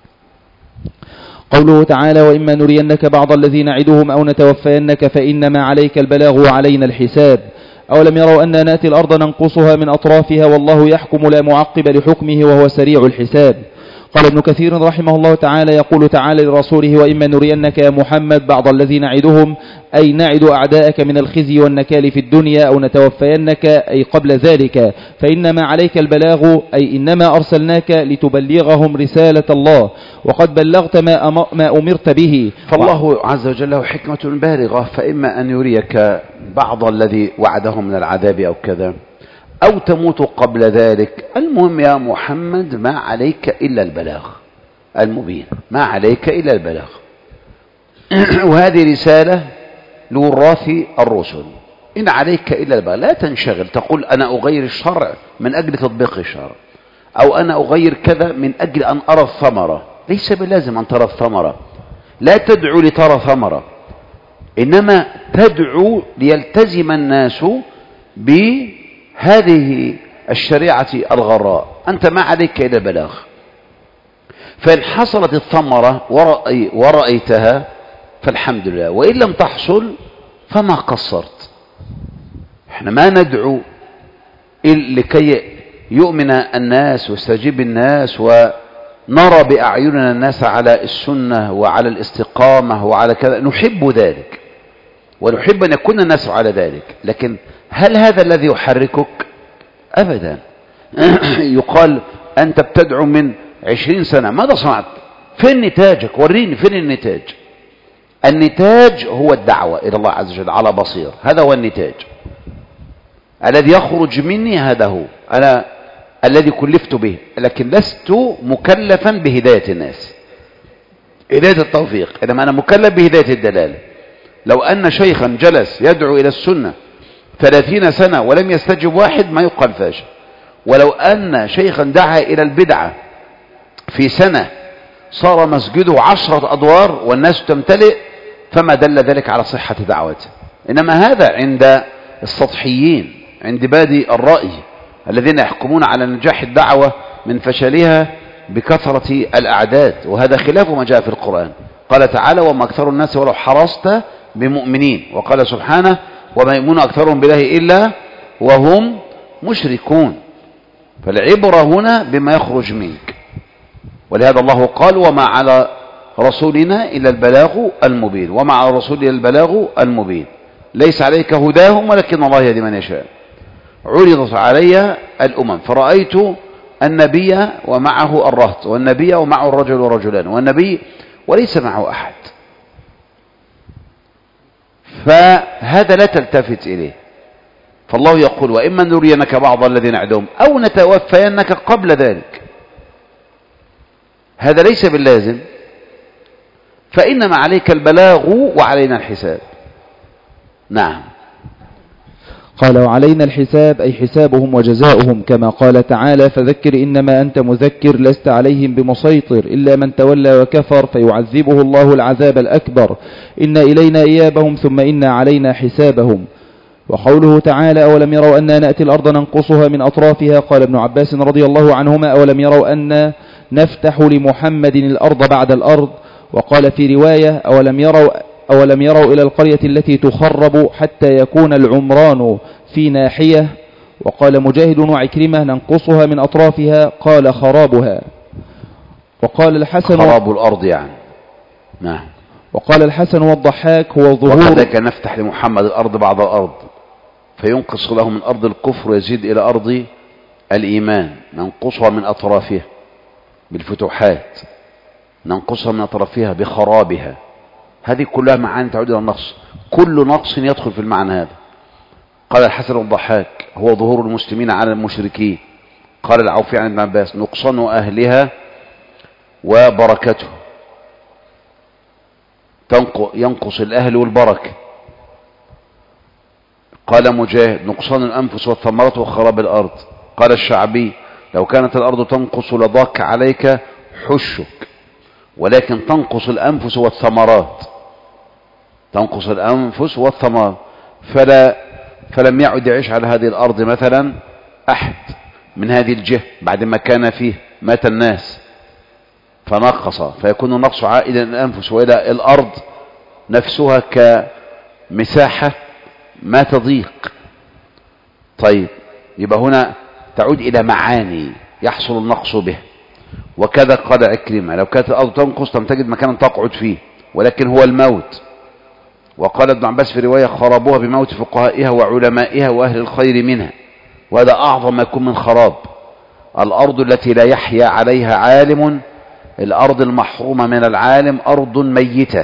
قوله تعالى وإما نرينك بعض الذين نعدهم أو نتوفينك فإنما عليك البلاغ وعلينا الحساب. أولم يروا أننا نأتي الأرض ننقصها من أطرافها والله يحكم لا معقب لحكمه وهو سريع الحساب. قال ابن كثير رحمه الله تعالى يقول تعالى لرسوله وإما نرينك يا محمد بعض الذين نعدهم، أي نعد أعداءك من الخزي والنكال في الدنيا، أو نتوفينك أي قبل ذلك، فإنما عليك البلاغ، أي إنما أرسلناك لتبلغهم رسالة الله، وقد بلغت ما أمرت به. فالله عز وجل له حكمة بالغة، فإما أن يريك بعض الذي وعدهم من العذاب أو كذا، أو تموت قبل ذلك. المهم يا محمد ما عليك إلا البلاغ المبين، ما عليك إلا البلاغ. وهذه رسالة لوراث الرسل، إن عليك إلا البلاغ. لا تنشغل تقول أنا أغير الشرع من أجل تطبيق الشرع، أو أنا أغير كذا من أجل أن أرى الثمرة. ليس بلازم أن ترى الثمرة، لا تدعو لترى ثمرة، إنما تدعو ليلتزم الناس بهذه الشريعة الغراء. أنت ما عليك إلا البلاغ، فإن حصلت الثمرة ورأيتها فالحمد لله، وإن لم تحصل فما قصرت. احنا ما ندعو لكي يؤمن الناس ويستجيب الناس ونرى بأعيننا الناس على السنة وعلى الاستقامة وعلى كذا، نحب ذلك ونحب أن يكون الناس على ذلك، لكن هل هذا الذي يحركك؟ أبدا. يقال أنت بتدعو من 20 سنة، ماذا صنعت؟ فين نتاجك؟ وريني فين النتاج. النتاج هو الدعوة إلى الله عز وجل على بصير، هذا هو النتاج الذي يخرج مني، هذا هو أنا الذي كلفت به، لكن لست مكلفا بهداية الناس، هداية التوفيق، إنما أنا مكلف بهداية الدلالة. لو أن شيخا جلس يدعو إلى السنة 30 سنة ولم يستجب واحد ما يقال فاشل، ولو أن شيخا دعا إلى البدعة في سنة صار مسجده 10 أدوار والناس تمتلئ، فما دل ذلك على صحة دعوته. إنما هذا عند السطحيين، عند بادي الرأي الذين يحكمون على نجاح الدعوة من فشلها بكثرة الأعداد، وهذا خلاف ما جاء في القرآن. قال تعالى وما أكثر الناس ولو حرصت بمؤمنين، وقال سبحانه وما يؤمن أكثرهم بالله إلا وهم مشركون. فالعبرة هنا بما يخرج منك، ولهذا الله قال وما على رسولنا إلا البلاغ المبين، وما على رسولنا إلا البلاغ المبين، ليس عليك هداهم ولكن الله يهدي من يشاء. عرضت علي الأمم فرأيت النبي ومعه الرهط، والنبي ومعه الرجل ورجلان، والنبي وليس معه أحد، فهذا لا تلتفت إليه. فالله يقول وإما نرينك بعض الذين نعدهم أو نتوفينك قبل ذلك، هذا ليس باللازم، فإنما عليك البلاغ وعلينا الحساب. نعم. قال وعلينا الحساب أي حسابهم وجزاؤهم كما قال تعالى فذكر إنما أنت مذكر لست عليهم بمسيطر إلا من تولى وكفر فيعذبه الله العذاب الأكبر إن إلينا إيابهم ثم إن علينا حسابهم. وقوله تعالى أولم يروا أننا نأتي الأرض ننقصها من أطرافها قال ابن عباس رضي الله عنهما أولم يروا أن نفتح لمحمد الأرض بعد الأرض. وقال في رواية أولم يروا إلى القرية التي تخرب حتى يكون العمران في ناحية. وقال مجاهد وعكرمة ننقصها من أطرافها قال خرابها. وقال الحسن خراب الأرض يعني نعم. وقال الحسن والضحاك هو ظهور وكذلك نفتح لمحمد الأرض بعد الأرض فينقص له من أرض الكفر ويزيد إلى أرض الإيمان ننقصها من أطرافها بالفتوحات ننقصها من أطرافها بخرابها. هذه كلها معاني تعود إلى النقص كل نقص يدخل في المعنى هذا. قال الحسن والضحاك هو ظهور المسلمين على المشركين. قال العوفي عن ابن عباس نقصان أهلها وبركته ينقص الأهل والبركة. قال مجاهد نقصان الأنفس والثمرات وخراب الأرض. قال الشعبي لو كانت الأرض تنقص لضاق عليك حشك ولكن تنقص الأنفس والثمرات تنقص الأنفس والثمرات فلم يعد يعيش على هذه الأرض مثلا أحد من هذه الجهة بعد ما كان فيه مات الناس فنقص فيكون النقص عائدا إلى الأنفس وإلى الأرض نفسها كمساحة ما تضيق. طيب يبقى هنا تعود إلى معاني يحصل النقص به. وكذا قال عكرمة لو كانت الأرض تنقص لم تجد مكانا تقعد فيه ولكن هو الموت. وقال ابن عباس في رواية خربوها بموت فقهائها وعلمائها وأهل الخير منها. وهذا أعظم ما يكون من خراب الأرض التي لا يحيا عليها عالم الأرض المحرومة من العالم أرض ميتة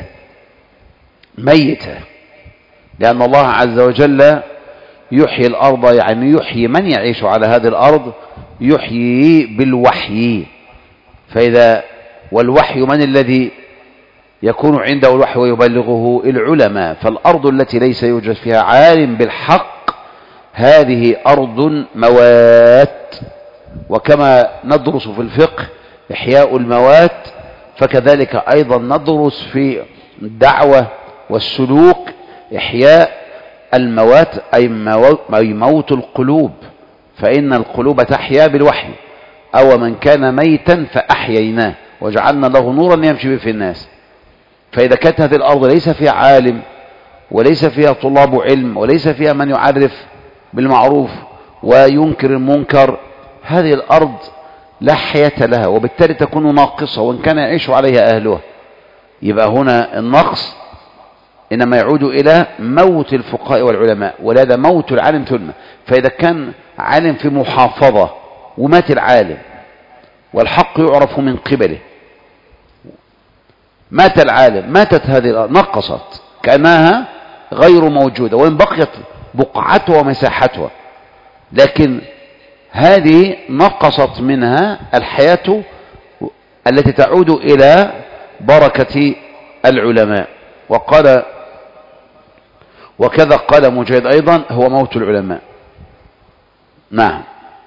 لأن الله عز وجل يحيي الأرض يعني يحيي من يعيش على هذه الأرض يحيي بالوحي. فإذا والوحي من الذي يكون عنده الوحي ويبلغه العلماء. فالأرض التي ليس يوجد فيها عالم بالحق هذه أرض موات. وكما ندرس في الفقه إحياء الموات فكذلك أيضا ندرس في الدعوة والسلوك إحياء الموات أي موت القلوب فإن القلوب تحيا بالوحي. أو من كان ميتا فأحييناه وجعلنا له نورا يمشي به في الناس. فإذا كانت هذه الأرض ليس فيها عالم وليس فيها طلاب علم وليس فيها من يعرف بالمعروف وينكر المنكر هذه الأرض لا حياة لها وبالتالي تكون ناقصة وإن كان يعيش عليها أهلها. يبقى هنا النقص إنما يعود إلى موت الفقهاء والعلماء ولهذا موت العالم ثم. فإذا كان عالم في محافظة ومات العالم والحق يعرف من قبله مات العالم ماتت هذه الأرض نقصت كأنها غير موجودة وإن بقيت بقعتها ومساحتها لكن هذه نقصت منها الحياة التي تعود إلى بركة العلماء. وكذا قال مجاهد أيضا هو موت العلماء. نعم.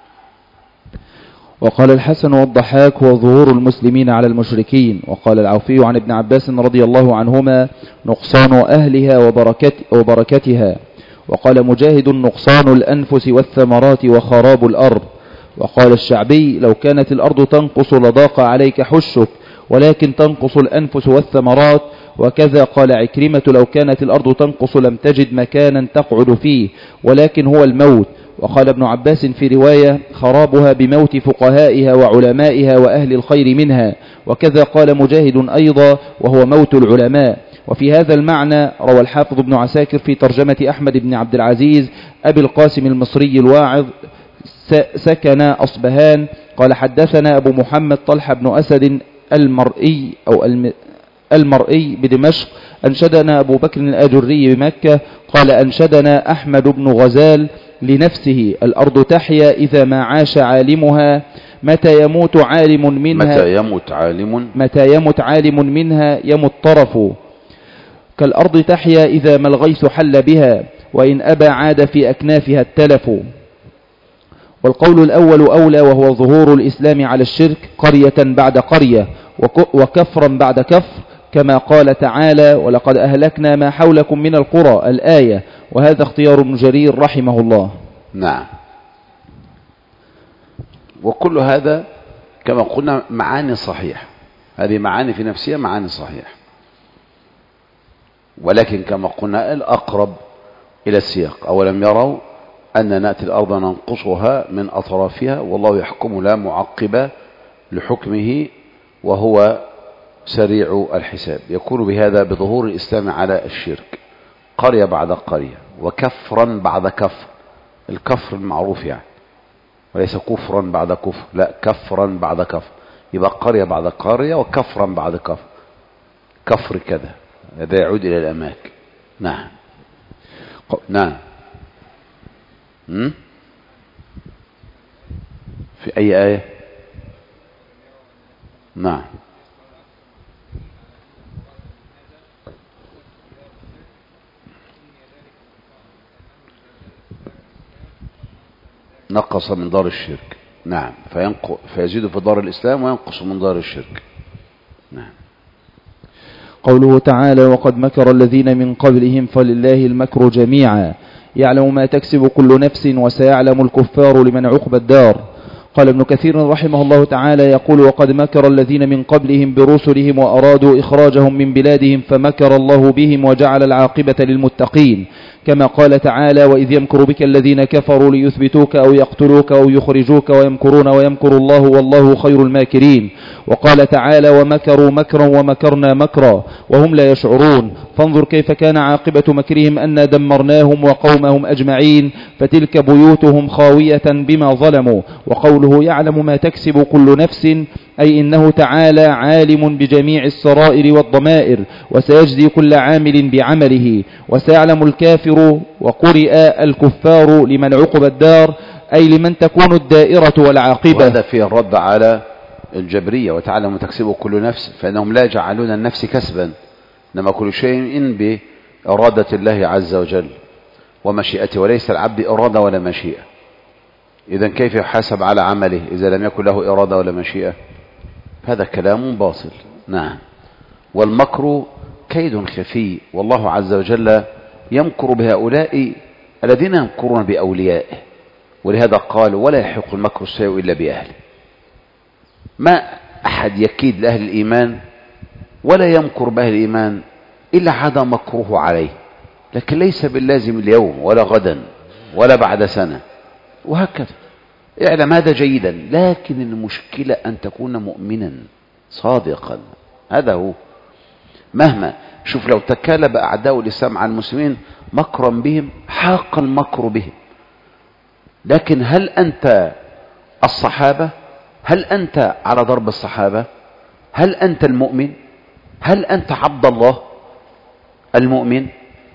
وقال الحسن والضحاك هو ظهور المسلمين على المشركين. وقال العوفي عن ابن عباس رضي الله عنهما نقصان أهلها وبركتها. وقال مجاهد نقصان الأنفس والثمرات وخراب الأرض. وقال الشعبي لو كانت الأرض تنقص لضاق عليك حشك ولكن تنقص الأنفس والثمرات. وكذا قال عكرمة لو كانت الأرض تنقص لم تجد مكانا تقعد فيه ولكن هو الموت. وقال ابن عباس في رواية خرابها بموت فقهائها وعلمائها وأهل الخير منها. وكذا قال مجاهد أيضا وهو موت العلماء. وفي هذا المعنى روى الحافظ ابن عساكر في ترجمة أحمد بن عبد العزيز أبي القاسم المصري الواعظ سكن أصبهان قال حدثنا أبو محمد طلحة بن أسد المرئي بدمشق أنشدنا أبو بكر الآجري بمكة قال أنشدنا أحمد بن غزال لنفسه الأرض تحيا إذا ما عاش عالمها متى يموت عالم منها يمت طرف كالأرض تحيا إذا ما الغيث حل بها وإن أبى عاد في أكنافها التلف. والقول الأول أولى، وهو ظهور الإسلام على الشرك قرية بعد قرية وكفرا بعد كفر، كما قال تعالى: ولقد أهلكنا ما حولكم من القرى، الآية. وهذا اختيار ابن جرير رحمه الله. نعم. وكل هذا كما قلنا معاني صحيحة، هذه معاني في نفسها معاني صحيحة، ولكن كما قلنا الأقرب إلى السياق: أولم يروا أن نأتي الأرض ننقصها من أطرافها والله يحكم لا معقب لحكمه وهو سريع الحساب. يكون بهذا بظهور الإسلام على الشرك قرية بعد قرية وكفرا بعد كفر، الكفر المعروف يعني، وليس كفرا بعد كفر، لا، كفرا بعد كفر، يبقى قرية بعد قرية وكفرا بعد كفر، كفر كذا، هذا يعود إلى الأماكن. نعم. نعم. في أي آية؟ نعم. نقص من دار الشرك. نعم. فيزيد في دار الإسلام وينقص من دار الشرك. نعم. قوله تعالى: وقد مكر الذين من قبلهم فلله المكر جميعا يعلم ما تكسب كل نفس وسيعلم الكفار لمن عقبى الدار. قال ابن كثير رحمه الله تعالى يقول: وقد مكر الذين من قبلهم برسلهم وأرادوا إخراجهم من بلادهم فمكر الله بهم وجعل العاقبة للمتقين، كما قال تعالى: وإذ يمكر بك الذين كفروا ليثبتوك أو يقتلوك أو يخرجوك ويمكرون ويمكر الله والله خير الماكرين. وقال تعالى: ومكروا مكرا ومكرنا مكرا وهم لا يشعرون. فانظر كيف كان عاقبة مكرهم أنا دمرناهم وقومهم أجمعين فتلك بيوتهم خاوية بما ظلموا. وقوله يعلم ما تكسب كل نفس أي إنه تعالى عالم بجميع السرائر والضمائر وسيجزي كل عامل بعمله. وسيعلم الكافر وقرئ الكفار لمن عقب الدار أي لمن تكون الدائرة والعاقبة. وهذا فيه الرد على الجبرية: وتعلم ما تكسب كل نفس، فإنهم لا يجعلون النفس كسبا، إنما كل شيء بإرادة الله عز وجل ومشيئته، وليس العبد إرادة ولا مشيئة. إذن كيف يحاسب على عمله إذا لم يكن له إرادة ولا مشيئة؟ هذا كلام باطل. نعم. والمكر كيد خفي، والله عز وجل يمكر بهؤلاء الذين يمكرون بأوليائه، ولهذا قال: ولا يحق المكر السيء إلا بأهله. ما أحد يكيد لأهل الإيمان ولا يمكر بأهل الإيمان إلا عاد مكره عليه، لكن ليس باللازم اليوم ولا غدا ولا بعد سنة، وهكذا. اعلم هذا جيدا، لكن المشكلة أن تكون مؤمنا صادقا، هذا هو. مهما شوف لو تكالب أعداء الإسلام على المسلمين مكرا بهم حاق المكر بهم، لكن هل أنت الصحابة؟ هل أنت على ضرب الصحابة؟ هل أنت المؤمن؟ هل أنت عبد الله المؤمن؟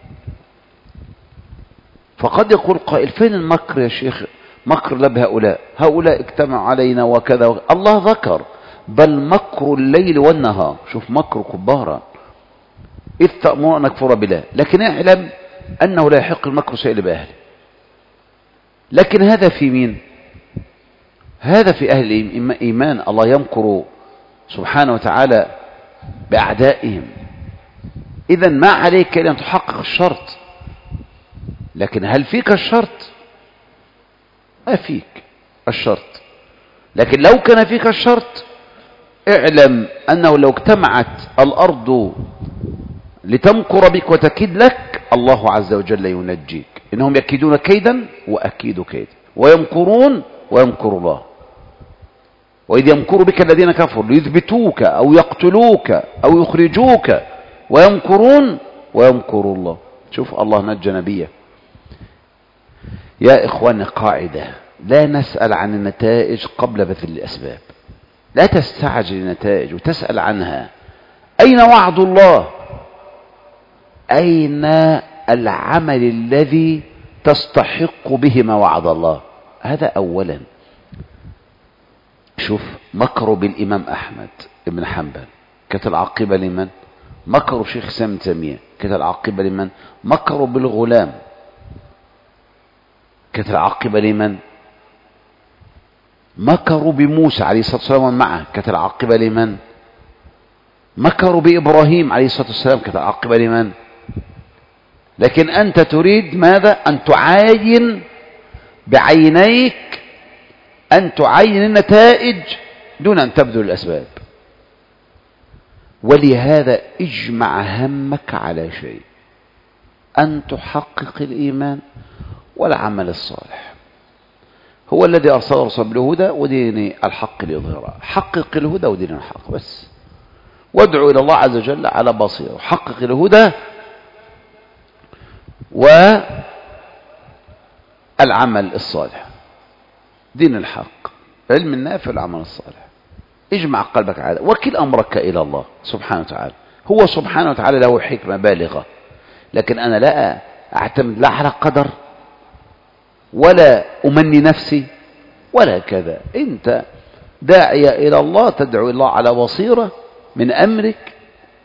فقد يقول قائل: فين المكر يا شيخ؟ مكر لا بهؤلاء، هؤلاء اجتمعوا علينا وكذا الله ذكر: بل مكر الليل والنهار. شوف مكر كبارا إذ تأمر أن نكفر بالله، لكن اعلم أنه لا يحق المكر سيء بأهله. لكن هذا في مين؟ هذا في أهل الإيمان. الله يمكر سبحانه وتعالى بأعدائهم. إذن ما عليك إلا أن تحقق الشرط، لكن هل فيك الشرط؟ ما فيك الشرط. لكن لو كان فيك الشرط اعلم أنه لو اجتمعت الأرض لتمكر بك وتكيد لك الله عز وجل ينجيك. إنهم يكيدون كيدا وأكيد كيدا ويمكرون ويمكر الله. وإذ يمكر بك الذين كفروا ليثبتوك أو يقتلوك أو يخرجوك ويمكرون ويمكر الله. شوف الله نجى نبيه. يا إخواني قاعدة: لا نسأل عن النتائج قبل بذل الأسباب. لا تستعجل النتائج وتسأل عنها. أين وعد الله؟ أين العمل الذي تستحق به ما وعد الله؟ هذا أولا. شوف مكروا بالإمام أحمد بن حنبل، كانت العاقبة لمن؟ مكروا شيخ سام تيمية، كانت العاقبة لمن؟ مكروا بالغلام كانت العاقبة لمن؟ مكروا بموسى عليه الصلاة والسلام ومن معه، كانت العاقبة لمن؟ مكروا بإبراهيم عليه الصلاة والسلام، كانت العاقبة لمن؟ لكن أنت تريد ماذا؟ أن تعاين بعينيك، أن تعين النتائج دون أن تبذل الأسباب. ولهذا اجمع همك على شيء: أن تحقق الإيمان والعمل الصالح. هو الذي أرسل رسوله بالهدى ودين الحق ليظهره. حقق الهدى ودين الحق بس، وادعو إلى الله عز وجل على بصيرة. حقق الهدى والعمل الصالح، دين الحق، علم النافع والعمل الصالح. اجمع قلبك على، وكل أمرك إلى الله سبحانه وتعالى. هو سبحانه وتعالى له حكمة بالغة، لكن أنا لا أعتمد لا على قدر ولا أمني نفسي ولا كذا. أنت داعية إلى الله، تدعو الله على بصيرة من أمرك،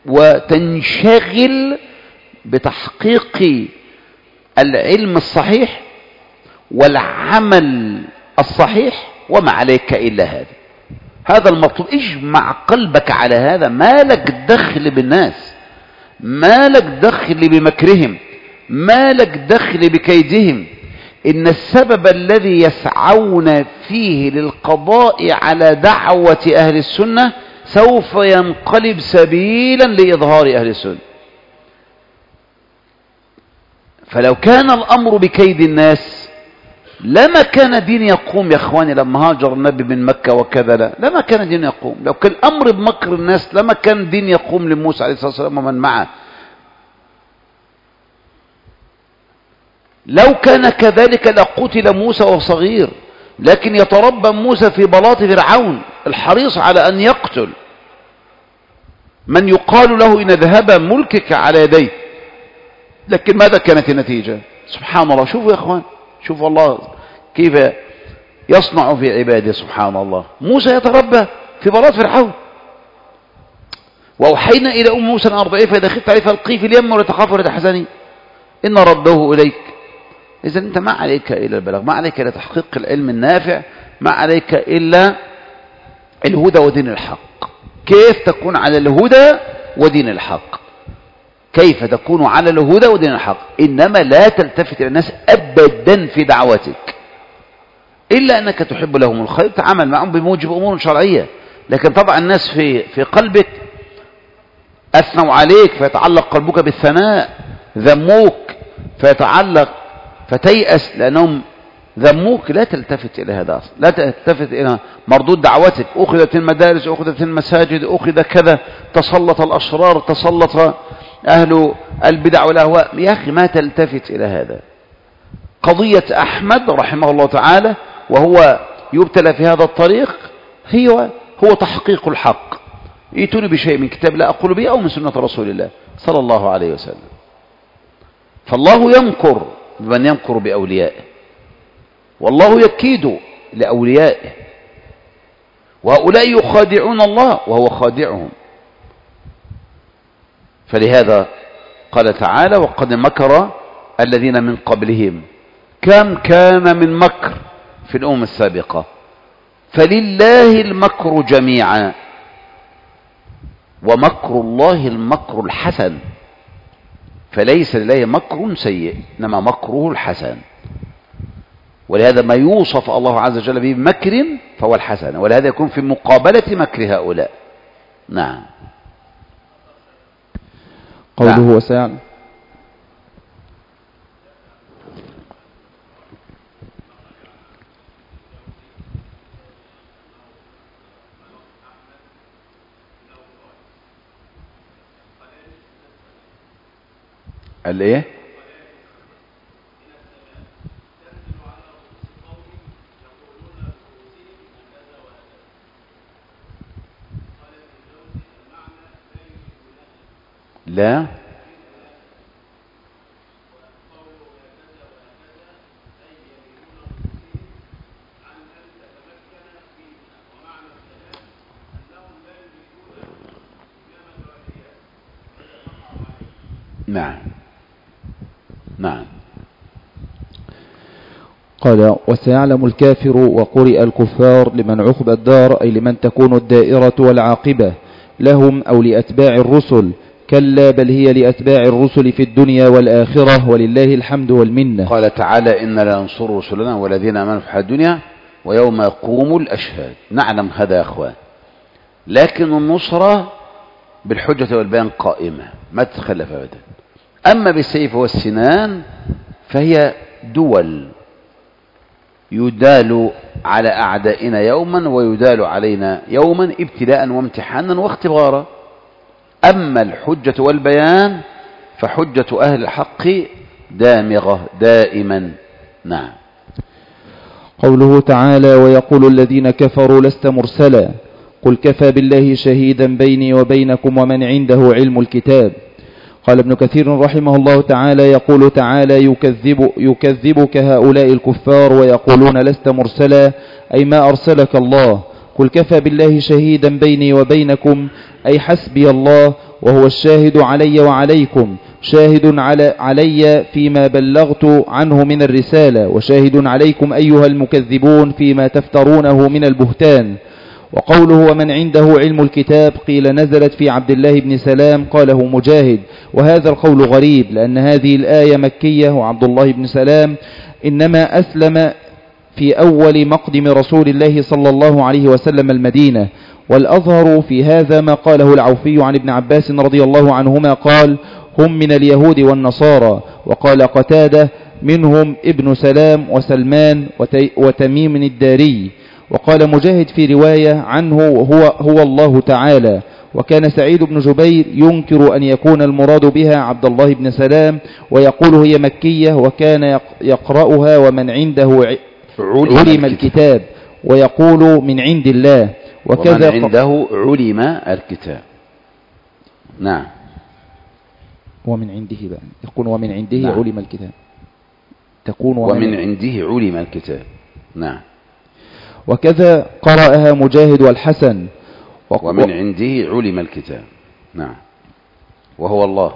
وتنشغل بتحقيق العلم الصحيح والعمل الصحيح، وما عليك إلا هذا المطلوب. اجمع قلبك على هذا. ما لك دخل بالناس، ما لك دخل بمكرهم، ما لك دخل بكيدهم. إن السبب الذي يسعون فيه للقضاء على دعوة أهل السنة سوف ينقلب سبيلا لإظهار أهل السنة. فلو كان الأمر بكيد الناس لما كان دين يقوم يا اخواني. لما هاجر النبي من مكة وكذا لما كان دين يقوم. لو كان الأمر بمكر الناس لما كان دين يقوم لموسى عليه الصلاة والسلام ومن معه. لو كان كذلك لقتل موسى وهو صغير، لكن يتربى موسى في بلاط فرعون الحريص على أن يقتل من يقال له إن ذهب ملكك على يديه. لكن ماذا كانت النتيجة؟ سبحان الله. شوفوا يا اخوان، شوفوا الله كيف يصنع في عباده. سبحان الله. موسى يتربى في بلاط فرعون، وأوحينا إلى أم موسى أن أرضعيه فإذا خفت عليه فألقيه في اليم ولا تخافي ولا تحزني إن ردوه إليك. إذا أنت ما عليك إلا البلاغ، ما عليك إلا تحقيق العلم النافع، ما عليك إلا الهدى ودين الحق. كيف تكون على الهدى ودين الحق؟ كيف تكون على الهدى ودين الحق؟ إنما لا تلتفت إلى الناس أبدا في دعوتك، إلا أنك تحب لهم الخير، تعامل معهم بموجب أمور شرعية. لكن طبعا الناس في قلبك أثنوا عليك فيتعلق قلبك بالثناء، ذموك فيتعلق فتيأس لأنهم ذموك. لا تلتفت إلى هذا أصلا، لا تلتفت إلى مردود دعوتك. أخذت المدارس، أخذت المساجد، أخذ كذا، تسلط الأشرار، تسلط أهل البدع والأهواء. يا أخي ما تلتفت إلى هذا. قضية أحمد رحمه الله تعالى وهو يبتلى في هذا الطريق هو تحقيق الحق. ائتوني بشيء من كتاب لا أقول به أو من سنة رسول الله صلى الله عليه وسلم. فالله يمكر بمن يمكر بأوليائه، والله يكيد لأوليائه، وهؤلاء يخادعون الله وهو خادعهم. فلهذا قال تعالى: وقد مكر الذين من قبلهم. كم كان من مكر في الأمم السابقة. فلله المكر جميعا، ومكر الله المكر الحسن. فليس لله مكر سيء، إنما مكره الحسن. ولهذا ما يوصف الله عز وجل به بمكر فهو الحسن، ولهذا يكون في مقابلة مكر هؤلاء. نعم. قوله وسيعلم. الايه؟ لا نعم نعم. قال وسيعلم الكافر وقرئ الكفار لمن عقب الدار أي لمن تكون الدائرة والعاقبة لهم أو لأتباع الرسل كلا بل هي لأتباع الرسل في الدنيا والآخرة ولله الحمد والمنة. قال تعالى إن لننصر رسلنا والذين آمنوا في الحياة الدنيا ويوم يقوم الأشهاد. نعلم هذا يا أخوان، لكن النصرة بالحجة والبيان قائمة ما تتخلف أبدا. أما بالسيف والسنان فهي دول يدال على أعدائنا يوما ويدال علينا يوما ابتلاء وامتحانا واختبارا. أما الحجة والبيان فحجة أهل الحق دامغة دائما. نعم. قوله تعالى ويقول الذين كفروا لست مرسلا قل كفى بالله شهيدا بيني وبينكم ومن عنده علم الكتاب. قال ابن كثير رحمه الله تعالى يقول تعالى يكذبك هؤلاء الكفار ويقولون لست مرسلا أي ما أرسلك الله. قل كفى بالله شهيدا بيني وبينكم أي حسبي الله وهو الشاهد علي وعليكم، شاهد علي فيما بلغت عنه من الرسالة وشاهد عليكم أيها المكذبون فيما تفترونه من البهتان. وقوله ومن عنده علم الكتاب قيل نزلت في عبد الله بن سلام قاله مجاهد، وهذا القول غريب لأن هذه الآية مكية وعبد الله بن سلام إنما أسلم في أول مقدم رسول الله صلى الله عليه وسلم المدينة. والأظهر في هذا ما قاله العوفي عن ابن عباس رضي الله عنهما قال هم من اليهود والنصارى. وقال قتادة منهم ابن سلام وسلمان وتميم الداري. وقال مجاهد في رواية عنه هو الله تعالى. وكان سعيد بن جبير ينكر أن يكون المراد بها عبد الله بن سلام ويقول هي مكية وكان يقرأها ومن عنده علم الكتاب ويقول من عند الله وكذا ومن عنده علم الكتاب. نعم. ومن عنده بقى يقول ومن عنده نعم. علم الكتاب تكون ومن عنده علم الكتاب. نعم. وكذا قرأها مجاهد والحسن ومن عنده علم الكتاب. نعم. وهو الله.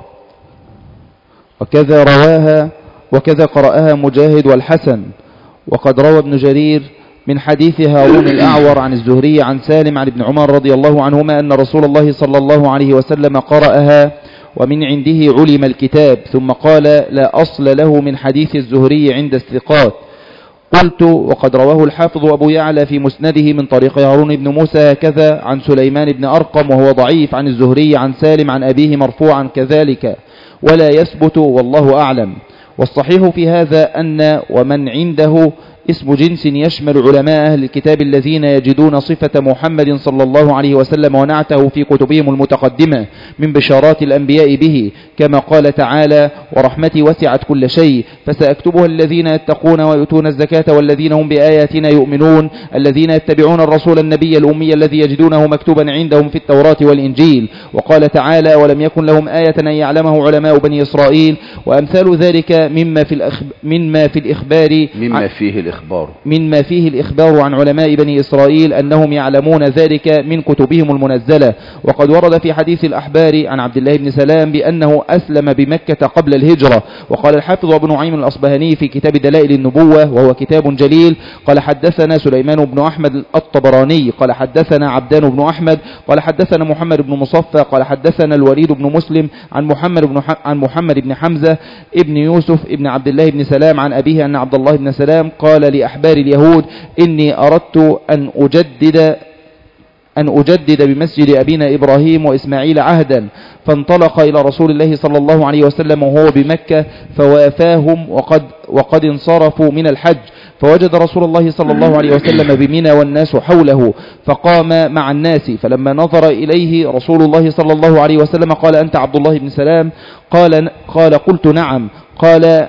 وكذا قرأها مجاهد والحسن. وقد روى ابن جرير من حديث هارون الأعور عن الزهري عن سالم عن ابن عمر رضي الله عنهما أن رسول الله صلى الله عليه وسلم قرأها ومن عنده علم الكتاب ثم قال لا أصل له من حديث الزهري عند الثقات. قلت وقد رواه الحافظ أبو يعلى في مسنده من طريق هارون بن موسى كذا عن سليمان بن أرقم وهو ضعيف عن الزهري عن سالم عن أبيه مرفوعا كذلك ولا يثبت والله أعلم. والصحيح في هذا أن ومن عنده اسم جنس يشمل علماء أهل الكتاب الذين يجدون صفة محمد صلى الله عليه وسلم ونعته في كتبهم المتقدمة من بشارات الأنبياء به كما قال تعالى ورحمتي وسعت كل شيء فسأكتبها الذين يتقون ويؤتون الزكاة والذين هم بآياتنا يؤمنون الذين يتبعون الرسول النبي الأمي الذي يجدونه مكتوبا عندهم في التوراة والإنجيل. وقال تعالى ولم يكن لهم آية أن يعلمه علماء بني إسرائيل. وأمثال ذلك مما فيه الإخبار عن علماء بني إسرائيل أنهم يعلمون ذلك من كتبهم المنزلة. وقد ورد في حديث الأحبار عن عبد الله بن سلام بأنه أسلم بمكة قبل الهجرة. وقال الحافظ أبو نعيم الأصبهاني في كتاب دلائل النبوة وهو كتاب جليل قال حدثنا سليمان بن أحمد الطبراني قال حدثنا عبدان بن أحمد قال حدثنا محمد بن مصفى قال حدثنا الوليد بن مسلم عن محمد بن حمزة ابن يوسف ابن عبد الله بن سلام عن أبيه أن عبد الله بن سلام قال لأحبار اليهود إني أردت أن أجدد بمسجد أبينا إبراهيم وإسماعيل عهدا فانطلق إلى رسول الله صلى الله عليه وسلم وهو بمكة فوافاهم وقد انصرفوا من الحج فوجد رسول الله صلى الله عليه وسلم بمنى والناس حوله فقام مع الناس فلما نظر إليه رسول الله صلى الله عليه وسلم قال أنت عبد الله بن سلام قال قلت نعم قال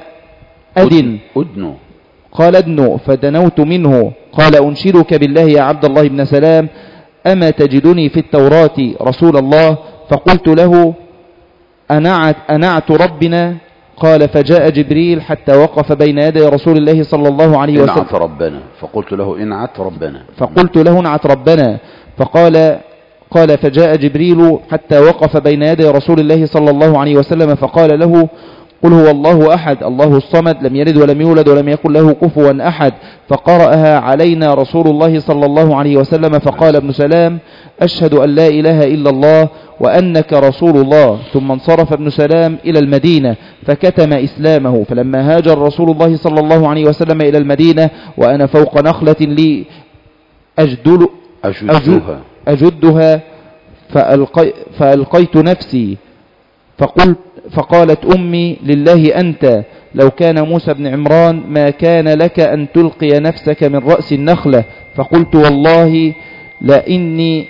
قال ادنو فدنوت منه قال أنشدك بالله يا عبد الله بن سلام أما تجدني في التوراة رسول الله فقلت له أنعت ربنا قال فجاء جبريل حتى وقف بين يدي رسول الله صلى الله عليه وسلم انعت ربنا فقلت له انعت ربنا قال فجاء جبريل حتى وقف بين يدي رسول الله صلى الله عليه وسلم فقال له قل هو الله أحد الله الصمد لم يلد ولم يولد ولم يكن له كفوا أحد، فقرأها علينا رسول الله صلى الله عليه وسلم فقال ابن سلام أشهد أن لا إله إلا الله وأنك رسول الله. ثم انصرف ابن سلام إلى المدينة فكتم إسلامه. فلما هاجر رسول الله صلى الله عليه وسلم إلى المدينة وأنا فوق نخلة لي أجدها فألقيت نفسي فقالت أمي لله أنت لو كان موسى بن عمران ما كان لك أن تلقي نفسك من رأس النخلة. فقلت والله لأني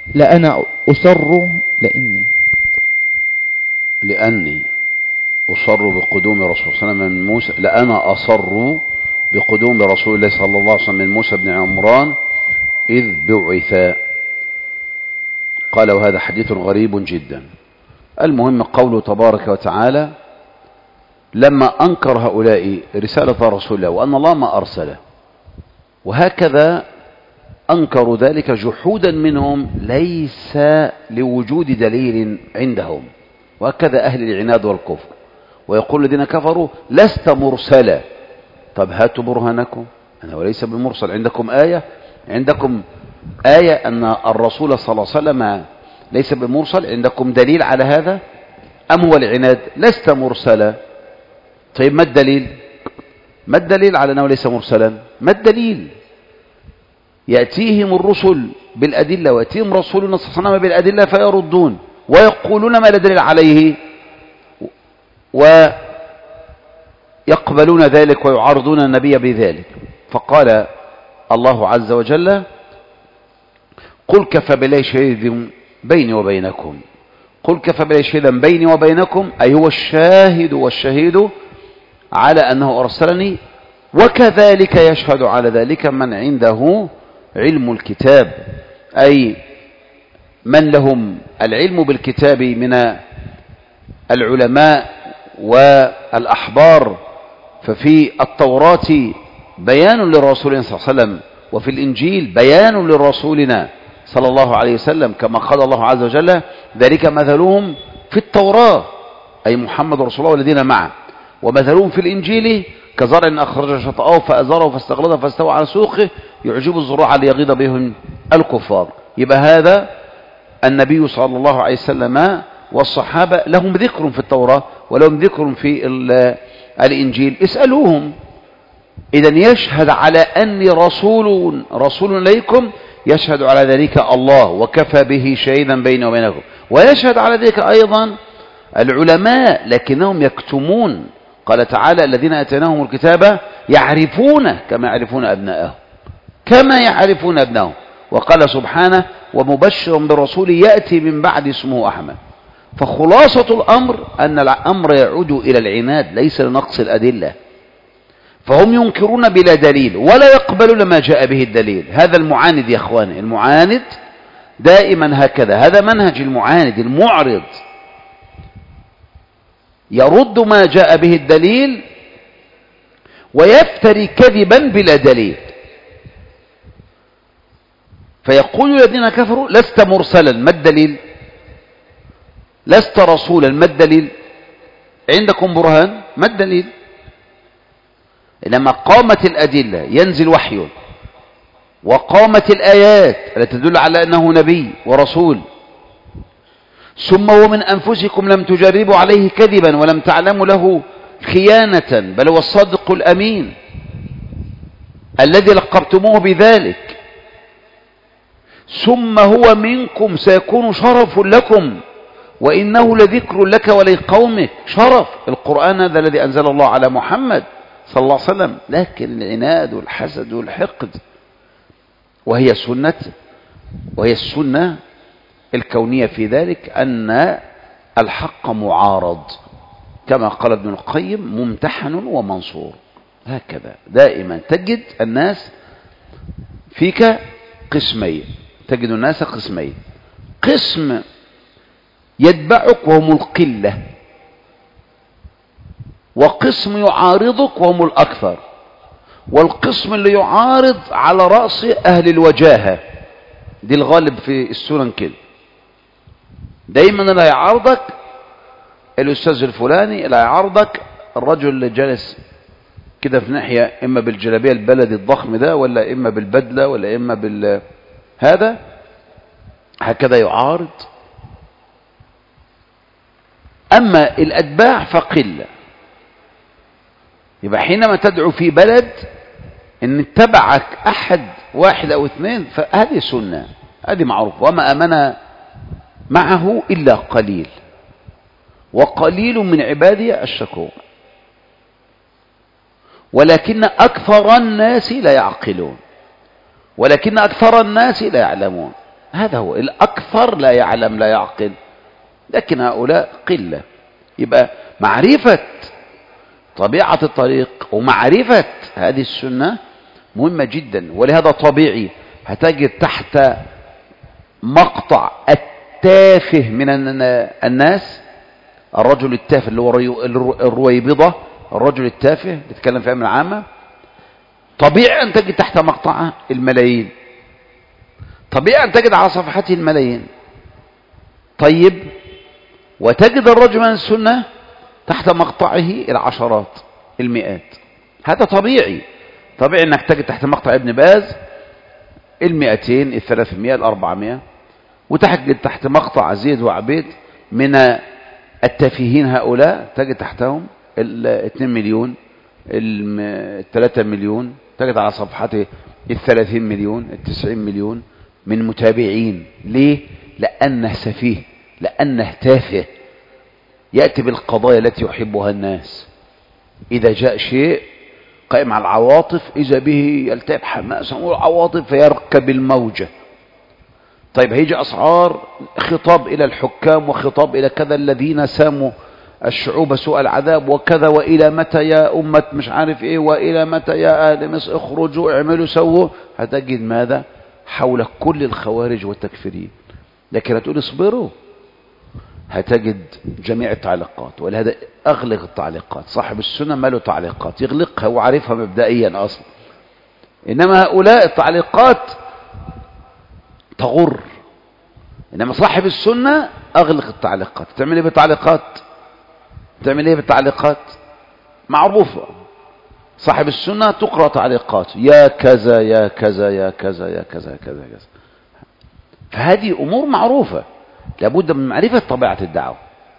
أصر بقدوم رسول الله صلى الله عليه وسلم من موسى لأنا أصر بقدوم رسول الله صلى الله عليه وسلم من موسى بن عمران إذ بعث. قال وهذا حديث غريب جدا. المهم قوله تبارك وتعالى لما أنكر هؤلاء رسالة رسول الله وأن الله ما أرسله، وهكذا أنكروا ذلك جحودا منهم ليس لوجود دليل عندهم، وهكذا أهل العناد والكفر. ويقول الذين كفروا لست مرسلا. طب هاتوا برهانكم أنه ليس بمرسل. عندكم آية أن الرسول صلى الله عليه وسلم ليس بمرسل؟ عندكم دليل على هذا أم هو العناد؟ لست مرسلا. طيب ما الدليل؟ ما الدليل على أنه ليس مرسلا؟ ما الدليل؟ يأتيهم الرسل بالأدلة ويأتيهم رسولنا صلى الله عليه وسلم بالأدلة فيردون ويقولون ما لا دليل عليه ويقبلون ذلك ويعارضون النبي بذلك. فقال الله عز وجل قل كفى بالله شهيدا بيني وبينكم. قل كفى بالله شهيدا بيني وبينكم أي هو الشاهد والشهيد على أنه أرسلني، وكذلك يشهد على ذلك من عنده علم الكتاب، أي من لهم العلم بالكتاب من العلماء والأحبار. ففي التوراة بيان للرسول صلى الله عليه وسلم، وفي الإنجيل بيان لرسولنا صلى الله عليه وسلم، كما قال الله عز وجل ذلك مثلهم في التوراة أي محمد رسول الله والذين معه، ومثلهم في الإنجيل كزرع أخرج شطأه فأزره فاستغلظه فاستوى على سوقه يعجب الزراع ليغيظ بهم الكفار. يبقى هذا النبي صلى الله عليه وسلم والصحابة لهم ذكر في التوراة ولهم ذكر في الإنجيل، اسألوهم. إذن يشهد على أني رسول إليكم، يشهد على ذلك الله وكفى به شهيدا بيني وبينكم، ويشهد على ذلك أيضا العلماء لكنهم يكتمون. قال تعالى الذين أتيناهم الكتاب يعرفونه كما يعرفون أبناءهم وقال سبحانه ومبشرا برسول يأتي من بعد اسمه أحمد. فخلاصة الأمر أن الأمر يعود إلى العناد ليس لنقص الأدلة. فهم ينكرون بلا دليل ولا يقبلون ما جاء به الدليل. هذا المعاند يا أخواني، المعاند دائما هكذا، هذا منهج المعاند المعرض، يرد ما جاء به الدليل ويفتري كذبا بلا دليل. فيقول الذين كفروا لست مرسلا، ما الدليل؟ لست رسولا، ما الدليل؟ عندكم برهان؟ ما الدليل؟ لما قامت الأدلة ينزل وحي، وقامت الآيات التي تدل على أنه نبي ورسول، ثم ومن أنفسكم لم تجربوا عليه كذبا ولم تعلموا له خيانة، بل هو الصادق الأمين الذي لقبتموه بذلك، ثم هو منكم سيكون شرف لكم وإنه لذكر لك ولقومك. شرف القرآن هذا الذي أنزل الله على محمد صلى الله عليه وسلم، لكن العناد والحسد والحقد وهي السنة الكونية في ذلك أن الحق معارض، كما قال ابن القيم ممتحن ومنصور. هكذا دائما تجد الناس فيك قسمين، تجد الناس قسمين، قسم يتبعك وهم القلة، وقسم يعارضك وهم الأكثر، والقسم اللي يعارض على رأس أهل الوجاهة، دي الغالب في السنن كده. دايما اللي يعارضك الأستاذ الفلاني اللي هيعارضك الرجل اللي جالس كده في ناحية إما بالجلابية البلدي الضخم ده، ولا إما بالبدلة، ولا إما هذا، هكذا يعارض. أما الأتباع فقلة. يبقى حينما تدعو في بلد إن اتبعك أحد واحد أو اثنين فهذه سنة، هذه معروف. وما آمن معه إلا قليل، وقليل من عبادي الشكور، ولكن أكثر الناس لا يعقلون، ولكن أكثر الناس لا يعلمون. هذا هو الأكثر، لا يعلم لا يعقل، لكن هؤلاء قلة. يبقى معرفة طبيعة الطريق ومعرفة هذه السنة مهمة جدا. ولهذا طبيعي هتجد تحت مقطع التافه من الناس، الرجل التافه اللي هو الرويبضة، الرجل التافه بيتكلم في أمر عامة، طبيعي أن تجد تحت مقطعه الملايين، طبيعي أن تجد على صفحته الملايين. طيب، وتجد الرجل من السنة تحت مقطعه العشرات المئات. هذا طبيعي. طبيعي أنك تجد تحت مقطع ابن باز 200 300 400، وتجد تحت مقطع زيد وعبيد من التافهين هؤلاء تجد تحتهم 2 مليون 3 مليون، تجد على صفحته 30 مليون 90 مليون من متابعين. ليه؟ لأنه سفيه، لأنه تافه، يأتي بالقضايا التي يحبها الناس. إذا جاء شيء قائم على العواطف إذا به يلتهب حماسا والعواطف فيركب الموجة. طيب، هيجي أسعار، خطاب إلى الحكام وخطاب إلى كذا الذين ساموا الشعوب سوء العذاب وكذا، وإلى متى يا أمة مش عارف إيه، وإلى متى يا أهل مصر اخرجوا اعملوا سووا. هتجد ماذا؟ حول كل الخوارج والتكفيرين. لكن هتقول اصبروا، هتجد جميع التعليقات. ولهذا أغلق التعليقات. صاحب السنة ما له تعليقات، يغلقها وعارفها مبدئيا أصلا. إنما هؤلاء التعليقات تغر. إنما صاحب السنة أغلق التعليقات. تعمل إيه بالتعليقات؟ تعمل إيه بالتعليقات؟ معروفة. صاحب السنة تقرأ تعليقات، يا كذا يا كذا يا كذا يا كذا كذا كذا. فهذه أمور معروفة، لابد من معرفة طبيعة الدعوة.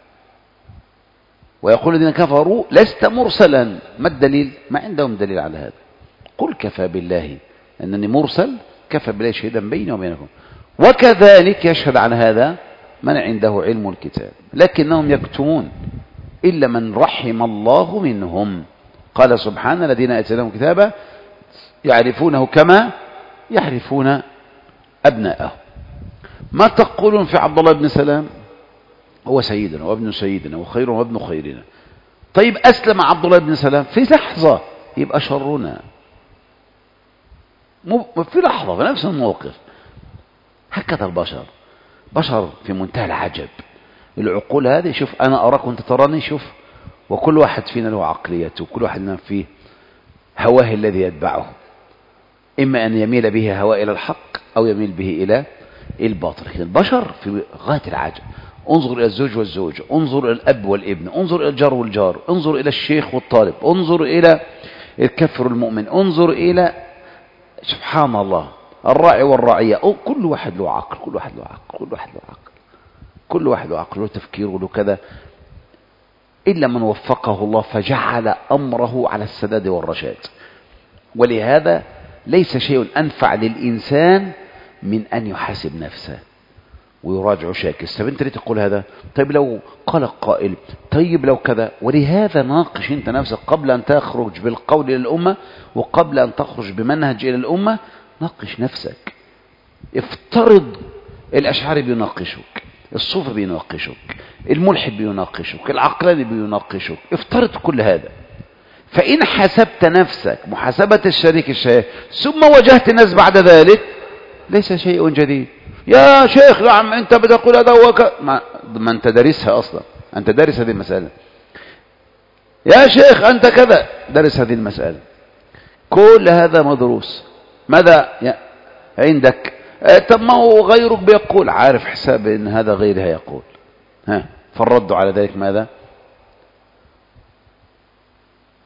ويقول الذين كفروا لست مرسلا. ما الدليل؟ ما عندهم دليل على هذا. قل كفى بالله أنني مرسل، كفى بالله شهيدا بيني وبينكم. وكذلك يشهد عن هذا من عنده علم الكتاب، لكنهم يكتمون إلا من رحم الله منهم. قال سبحانه الذين آتيناهم كتابا يعرفونه كما يعرفون أبناءهم. ما تقولون في عبد الله بن سلام؟ هو سيدنا وابن سيدنا وخير وابن خيرنا. طيب، أسلم عبد الله بن سلام في لحظة، يبقى شرنا في لحظة، في نفس الموقف. هكذا البشر، بشر في منتهى العجب. العقول هذه، شوف أنا أراك وأنت تراني، شوف، وكل واحد فينا له عقليته، وكل واحد فينا فيه هواه الذي يتبعه، إما أن يميل به هواه إلى الحق أو يميل به إلى الباطل. لكن البشر في غاية العجب. انظر إلى الزوج والزوجة، انظر إلى الأب والابن، انظر إلى الجار والجار، انظر إلى الشيخ والطالب، انظر إلى الكافر والمؤمن، انظر إلى سبحان الله الراعي والرعية. كل واحد له عقل، كل واحد له عقل، كل واحد له عقل، كل واحد له عقل، له تفكير وله كذا، إلا من وفقه الله فجعل أمره على السداد والرشاد. ولهذا ليس شيء أنفع للإنسان من أن يحاسب نفسه ويراجع شاكس. طب أنت ليه تقول هذا؟ طيب لو قال قائل، طيب لو كذا. ولهذا ناقش أنت نفسك قبل أن تخرج بالقول إلى الأمة، وقبل أن تخرج بمنهج إلى الأمة ناقش نفسك. افترض الأشعري بيناقشك، الصوفي بيناقشك، الملحد بيناقشك، العقلاني بيناقشك. افترض كل هذا، فإن حسبت نفسك محاسبة الشريك الشهير ثم واجهت الناس بعد ذلك ليس شيء جديد. يا شيخ نعم أنت بتقول هذا ما أنت دارسها أصلا، أنت دارس هذه المسألة. يا شيخ أنت كذا، دارس هذه المسألة. كل هذا مدروس. ماذا عندك؟ طب ما هو غيرك بيقول، عارف حساب ان هذا غيرها يقول. فالرد على ذلك ماذا؟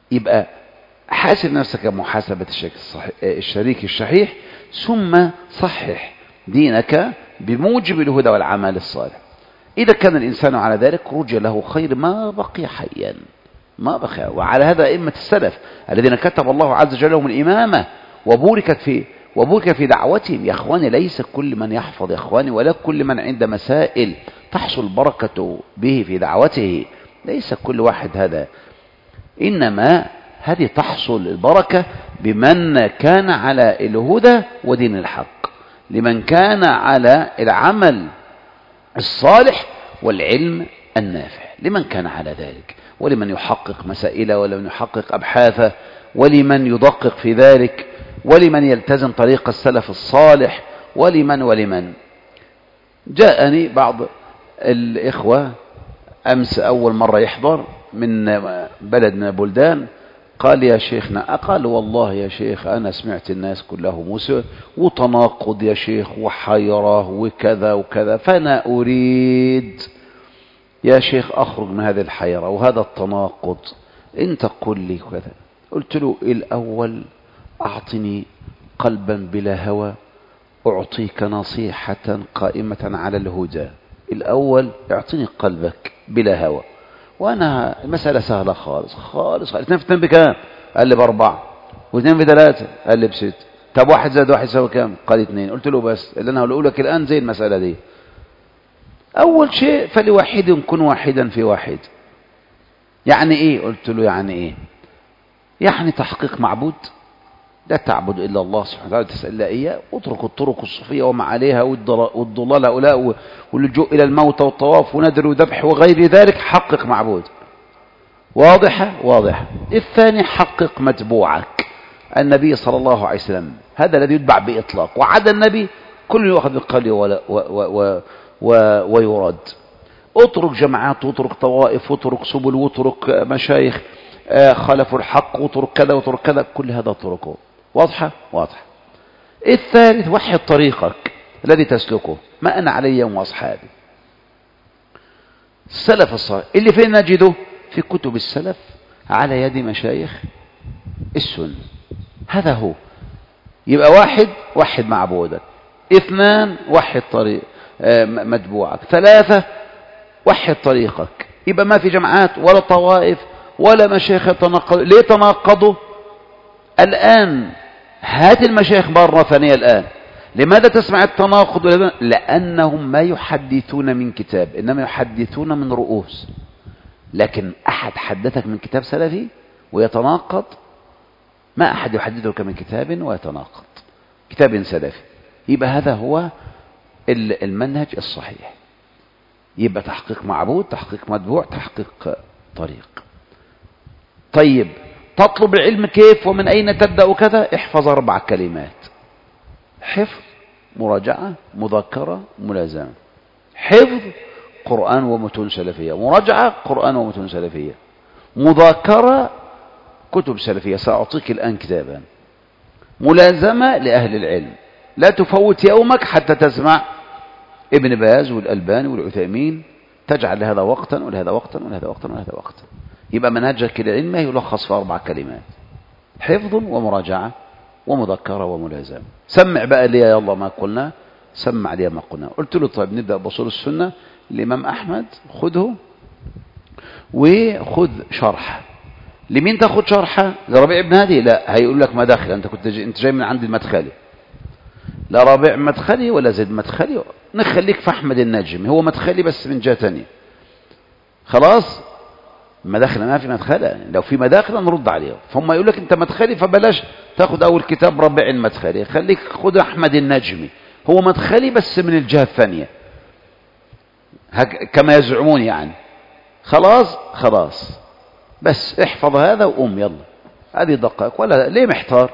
يبقى حاسب نفسك محاسبة الشريك الشحيح، ثم صحح دينك بموجب الهدى والعمل الصالح. إذا كان الإنسان على ذلك رجى له خير ما بقي حيا، ما بقي. وعلى هذا أئمة السلف الذين كتب الله عز وجل لهم الإمامة وبورك في دعوتهم. يا أخواني ليس كل من يحفظ يا أخواني، ولا كل من عند مسائل تحصل البركة به في دعوته، ليس كل واحد هذا، إنما هذه تحصل البركة بمن كان على الهدى ودين الحق، لمن كان على العمل الصالح والعلم النافع، لمن كان على ذلك، ولمن يحقق مسائله، ولمن يحقق أبحاثه، ولمن يدقق في ذلك، ولمن يلتزم طريق السلف الصالح، ولمن جاءني بعض الإخوة أمس أول مرة يحضر من بلد من البلدان، قال يا شيخنا، قال والله يا شيخ أنا سمعت الناس كلهم وتناقض يا شيخ وحيرة وكذا وكذا، فأنا أريد يا شيخ أخرج من هذه الحيرة وهذا التناقض، أنت قل لي كذا. قلت له الأول أعطني قلبا بلا هوى أعطيك نصيحة قائمة على الهدى. الأول اعطني قلبك بلا هوى، وأنا المسألة سهلة خالص خالص خالص. 2 في 2 بكام؟ قال لي ب4. و2 في 3 قال لي ب6. طب 1 زائد 1 يساوي كام؟ قال 2. قلت له بس اللي أنا هقوله لك الآن زي المسألة دي. أول شيء فلواحد كن واحدا في واحد. يعني إيه؟ قلت له يعني إيه؟ يعني تحقيق معبود، لا تعبد إلا الله سبحانه وتعالى تسأل الله إياه، اترك الطرق الصوفية وما عليها والضلال هؤلاء واللجوء إلى الموت والطواف ونذر وذبح وغير ذلك، حقق معبود. واضحة؟ واضحة. الثاني حقق متبوعك النبي صلى الله عليه وسلم، هذا الذي يتبع بإطلاق، وعدا النبي كل يؤخذ بالقول ويرد. اترك جماعات واترك طوائف واترك سبل واترك مشايخ خلفوا الحق واترك كذا واترك كذا، كل هذا طرقه. واضحة؟ واضحة. الثالث وحد طريقك الذي تسلكه، ما أنا عليه يوم وأصحابي. السلف الصالح اللي فين نجده؟ في كتب السلف على يد مشايخ السنة. هذا هو. يبقى وحد معبودك، 2 وحد طريق متبوعك، 3 وحد طريقك. يبقى ما في جماعات ولا طوائف ولا مشايخ يتناقضوا. ليه تناقضوا الآن؟ هات المشايخ مرة ثانية الآن. لماذا تسمع التناقض؟ لأنهم ما يحدثون من كتاب، إنما يحدثون من رؤوس. لكن أحد حدثك من كتاب سلفي ويتناقض؟ ما أحد يحدثك من كتاب ويتناقض، كتاب سلفي. يبقى هذا هو المنهج الصحيح. يبقى تحقيق معبود، تحقيق متبوع، تحقيق طريق. طيب تطلب العلم كيف ومن أين تبدأ كذا؟ احفظ 4 كلمات: حفظ، مراجعة، مذاكرة، ملازمة. حفظ قرآن ومتون سلفية، مراجعة قرآن ومتون سلفية، مذاكرة كتب سلفية، سأعطيك الآن كتابا، ملازمة لأهل العلم، لا تفوت يومك حتى تسمع ابن باز والألباني والعثيمين، تجعل لهذا وقتا ولهذا وقتا ولهذا وقتا ولهذا وقتا. يبقى منهجك العلم يلخص في 4 كلمات: حفظ ومراجعة ومذكرة وملازمة. سمع بقى لي يا الله ما قلنا، سمع لي ما قلنا. قلت له طيب نبدأ بأصول السنة الإمام أحمد، خذه وخذ شرح. لمين تاخذ شرحه؟ لربيع بن هادي؟ لا، هيقول لك مداخل، انت جاي من عند المدخلي. لا ربيع مدخلي ولا زيد مدخلي، نخليك في أحمد النجمي، هو مدخلي بس من جهة تانية. خلاص؟ مداخل ما في مدخلة، لو في مداخل نرد عليهم. فهم يقول لك انت مدخلي فبلاش تاخد اول كتاب ربيع المدخلي، خليك خد احمد النجمي، هو مدخلي بس من الجهة الثانية كما يزعمون يعني. خلاص بس احفظ هذا وقوم يلا، هذه دقائق. ولا ليه محتار؟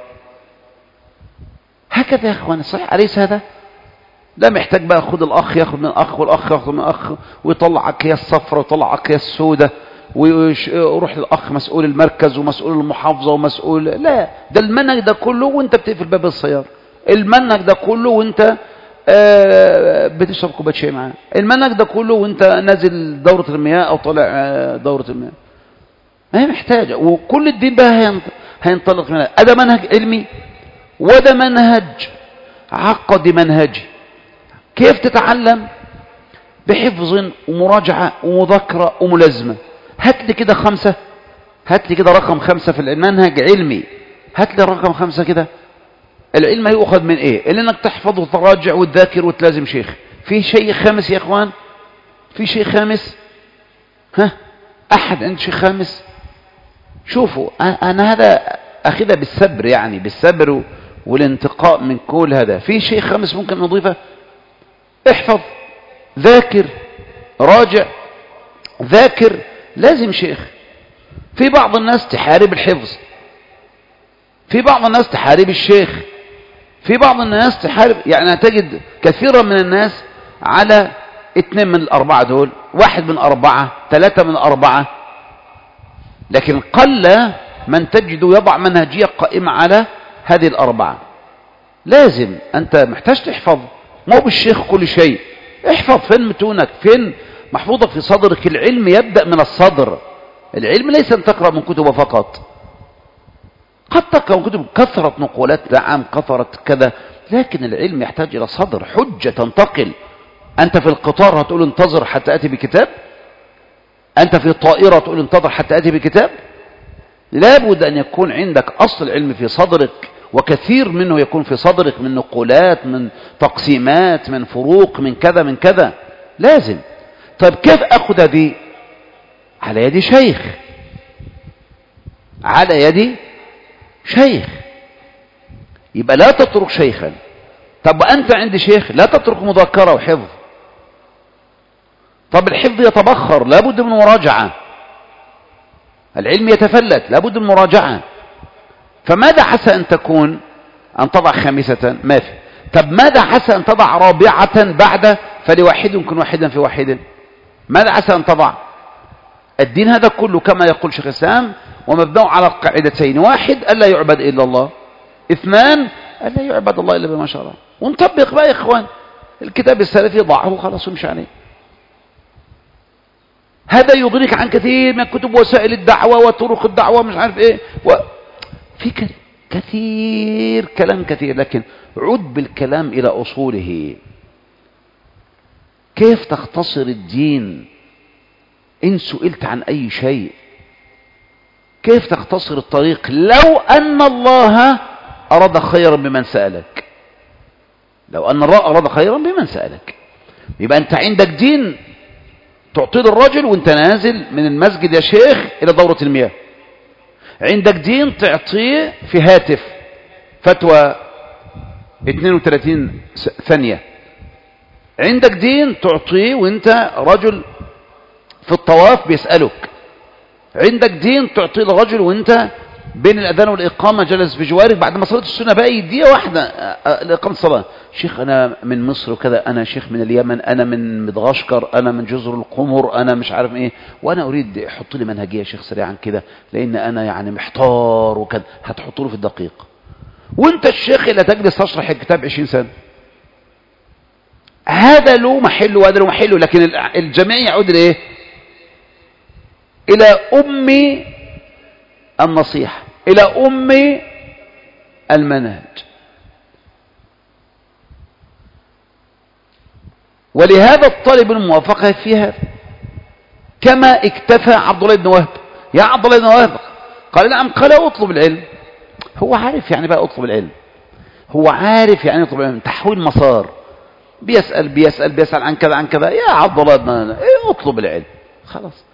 هكذا يا اخوان، صحيح أليس هذا؟ لا محتاج بقى خد الأخ ياخد من الأخ والأخ ياخد من الأخ ويطلع أكياس صفرة ويطلع أكياس سودة ويروح للأخ مسؤول المركز ومسؤول المحافظة ومسؤول. لا، ده المنهج ده كله وانت بتقفل باب السيارة، المنهج ده كله وانت بتشرب كوبايه شاي معاه، المنهج ده كله وانت نازل دورة المياه او طالع دورة المياه. ما هي محتاجة، وكل الدين بقى هينطلق منها. ده منهج علمي وده منهج عقدي منهجي. كيف تتعلم؟ بحفظ ومراجعة ومذاكرة وملازمة. هات لي كده 5، هات لي كده رقم 5 في المنهج علمي، هات لي رقم 5 كده. العلم هيؤخذ من ايه؟ اللي انك تحفظ وتراجع وتذاكر وتلازم شيخ. في شيء خامس يا اخوان؟ في شيء خامس؟ ها، احد عنده شيء خامس؟ شوفوا انا هذا اخذها بالصبر، يعني بالصبر والانتقاء من كل هذا. في شيء خامس ممكن نضيفه؟ احفظ، ذاكر، راجع، ذاكر، لازم شيخ. في بعض الناس تحارب الحفظ، في بعض الناس تحارب الشيخ، في بعض الناس تحارب، يعني تجد كثيرا من الناس على 2 من ال4 دول، 1 من 4، 3 من 4، لكن قل من تجد يضع منهجية قائمة على هذه ال4. لازم أنت محتاج تحفظ، مو بالشيخ كل شيء. احفظ فين متونك، فين محفوظك في صدرك. العلم يبدأ من الصدر. العلم ليس أن تقرأ من كتب فقط. قد تقرأ من كتب كثرة نقولات، نعم كثرة كذا، لكن العلم يحتاج إلى صدر، حجة تنتقل. أنت في القطار هتقول انتظر حتى أتي بكتاب؟ أنت في الطائرة تقول انتظر حتى أتي بكتاب؟ لابد أن يكون عندك أصل العلم في صدرك، وكثير منه يكون في صدرك من نقولات، من تقسيمات، من فروق، من كذا من كذا. لازم. طيب كيف أخذ هذه؟ على يد شيخ، على يد شيخ. يبقى لا تترك شيخا. طب وأنت عند شيخ لا تترك مذاكرة وحفظ. طب الحفظ يتبخر، لابد من مراجعة. العلم يتفلت، لابد من مراجعة. فماذا عسى أن تكون؟ أن تضع 5 ما في. طب ماذا عسى أن تضع 4 بعد فلواحد يمكن واحدا في واحد؟ ماذا عسى أن تضع؟ الدين هذا كله كما يقول شيخ الإسلام ومبناه على قاعدتين: 1 ألا يعبد إلا الله، 2 ألا يعبد الله إلا بما شرع. ونطبق بقى يا إخوان الكتاب السلفي، ضعه خلاص ومش عليه. هذا يغنيك عن كثير من كتب وسائل الدعوة وطرق الدعوة مش عارف ايه في كثير كلام كثير، لكن عد بالكلام إلى أصوله. كيف تختصر الدين إن سئلت عن أي شيء؟ كيف تختصر الطريق لو أن الله أراد خيرا بمن سألك؟ لو أن الله أراد خيرا بمن سألك، يبقى أنت عندك دين تعطيه للرجل وانت نازل من المسجد يا شيخ إلى دورة المياه. عندك دين تعطيه في هاتف فتوى 32 ثانية. عندك دين تعطيه وانت رجل في الطواف بيسألك. عندك دين تعطيه للرجل وانت بين الأذان والإقامة جلس بجوارك بعد ما صليت السنة بقى دقيقة واحدة لإقامة الصلاة. شيخ أنا من مصر وكذا، أنا شيخ من اليمن، أنا من مدغشقر، أنا من جزر القمر، أنا مش عارف إيه، وأنا أريد حط لي منهجية يا شيخ سريعا كده لأن أنا يعني محتار وكذا. هتحط له في الدقيق وانت الشيخ اللي تجلس تشرح الكتاب 20 سنة. هذا له محله وهذا له محله، لكن الجميع يعود لإيه؟ إلى أمي النصيحة، إلى أمي المنهج. ولهذا الطالب الموافقة فيها كما اكتفى عبد الله بن وهب. يا عبد الله بن وهب قال نعم، قال اطلب العلم. هو عارف يعني بقى اطلب العلم، هو عارف يعني اطلب العلم، تحويل مسار، بيسأل عن كذا عن كذا. يا عبد الله بن وهب اطلب العلم خلاص.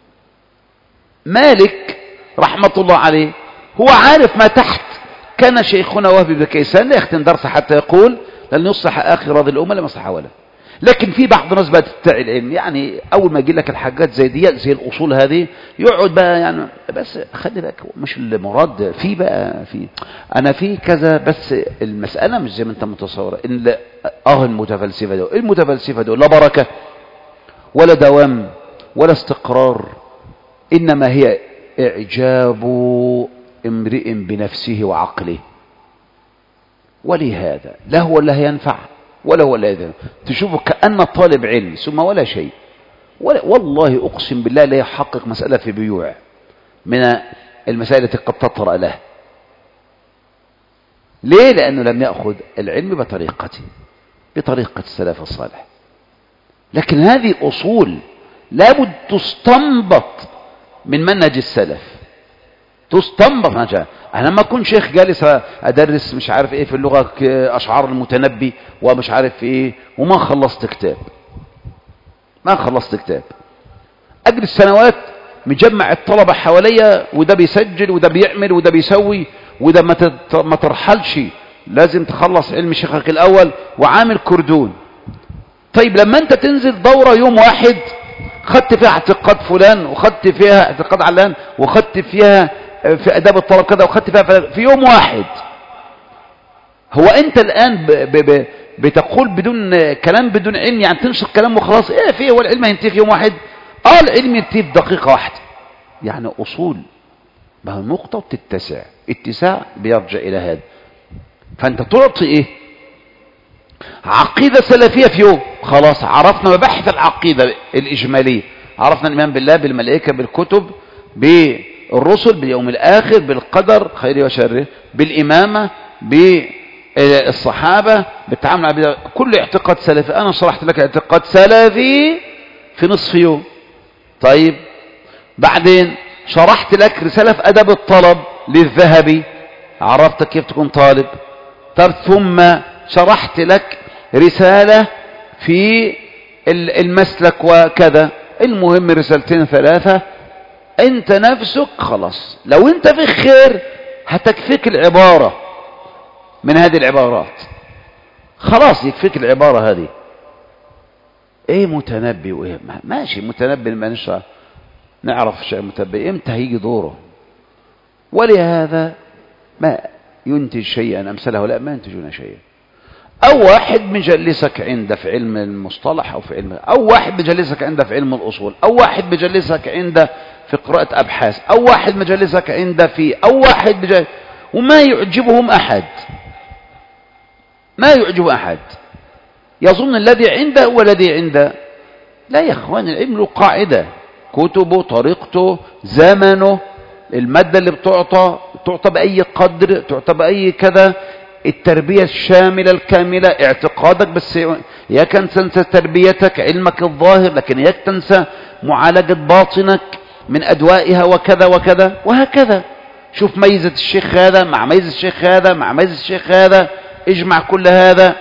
مالك رحمة الله عليه هو عارف ما تحت. كان شيخنا وهب بن كيسان لا يختم درس حتى يقول لن يصلح آخر هذه الأمة لما يصلح أولها. لكن في بعض الناس بقى تدعي العلم، يعني أول ما يجي لك الحاجات زي دي زي الأصول هذه يقعد بقى يعني بس خلي بالك مش المراد في بقى في أنا في كذا، بس المسألة مش زي ما أنت متصورة. إن المتفلسفة دول لا بركة ولا دوام ولا استقرار، إنما هي إعجاب امرئ بنفسه وعقله. ولهذا لا هو اللي هينفع ولا هو اللي هينفع. تشوفه كأن طالب علم ثم ولا شيء، والله أقسم بالله لا يحقق مسألة في بيوع من المسائل التي قد تطرأ له. ليه؟ لأنه لم يأخذ العلم بطريقة السلف الصالح. لكن هذه أصول لابد تستنبط من منهج السلف، تستنبط منهج. أنا لما أكون شيخ جالس أدرس مش عارف إيه في اللغة أشعار المتنبي ومش عارف إيه وما خلصت كتاب، أجلس سنوات مجمع الطلبة حواليا، وده بيسجل وده بيعمل وده بيسوي، وده ما ترحلش لازم تخلص علم شيخك الأول، وعامل كردون. طيب لما أنت تنزل دورة يوم واحد خدت فيها اعتقاد فلان، وخدت فيها اعتقاد علان، وخدت فيها في أداب الطلب كذا، وخدت فيها في يوم واحد، هو أنت الآن بتقول بدون كلام بدون علم، يعني تنشر كلام وخلاص؟ إيه فيه؟ هو العلم هينتهي في يوم واحد؟ العلم ينتهي في دقيقة واحدة. يعني أصول ما هو نقطة وتتسع، اتساع بيرجع إلى هذا. فأنت تعطي إيه؟ عقيدة سلفية في يوم، خلاص عرفنا مباحث العقيدة الإجمالية، عرفنا الإيمان بالله، بالملائكة، بالكتب، بالرسل، باليوم الآخر، بالقدر خيره وشره، بالإمامة، بالصحابة، بالتعامل مع كل اعتقاد سلفي. أنا شرحت لك اعتقاد سلفي في نصف يوم. طيب بعدين شرحت لك رسالة في أدب الطلب للذهبي، عرفتك كيف تكون طالب. طب ثم شرحت لك رسالة في المسلك وكذا. المهم رسالتين ثلاثة، انت نفسك خلاص لو انت في خير هتكفيك العبارة من هذه العبارات، خلاص يكفيك العبارة هذه. ايه متنبي وايه ماشي، متنبي ما نشرح نعرف شيء متنبي امتى هيجي دوره، ولهذا ما ينتج شيئا امثله، لا ما ينتجون شيئا. او واحد مجلسك عنده في علم المصطلح، او في علم، او واحد مجلسك عنده في علم الاصول، او واحد مجلسك عنده في قراءة ابحاث، او واحد مجلسك عنده في، او واحد وما يعجبهم احد، ما يعجب احد، يظن الذي عنده هو الذي عنده. لا يا اخوان، العلم له قاعدة، كتبه، طريقته، زمنه، المادة اللي تعطى بأي قدر، تعطى بأي كذا، التربية الشاملة الكاملة، اعتقادك، بس ياك تنسى تربيتك، علمك الظاهر، لكن ياك تنسى معالجة باطنك من أدوائها وكذا وكذا وهكذا. شوف ميزة الشيخ هذا مع ميزة الشيخ هذا مع ميزة الشيخ هذا، اجمع كل هذا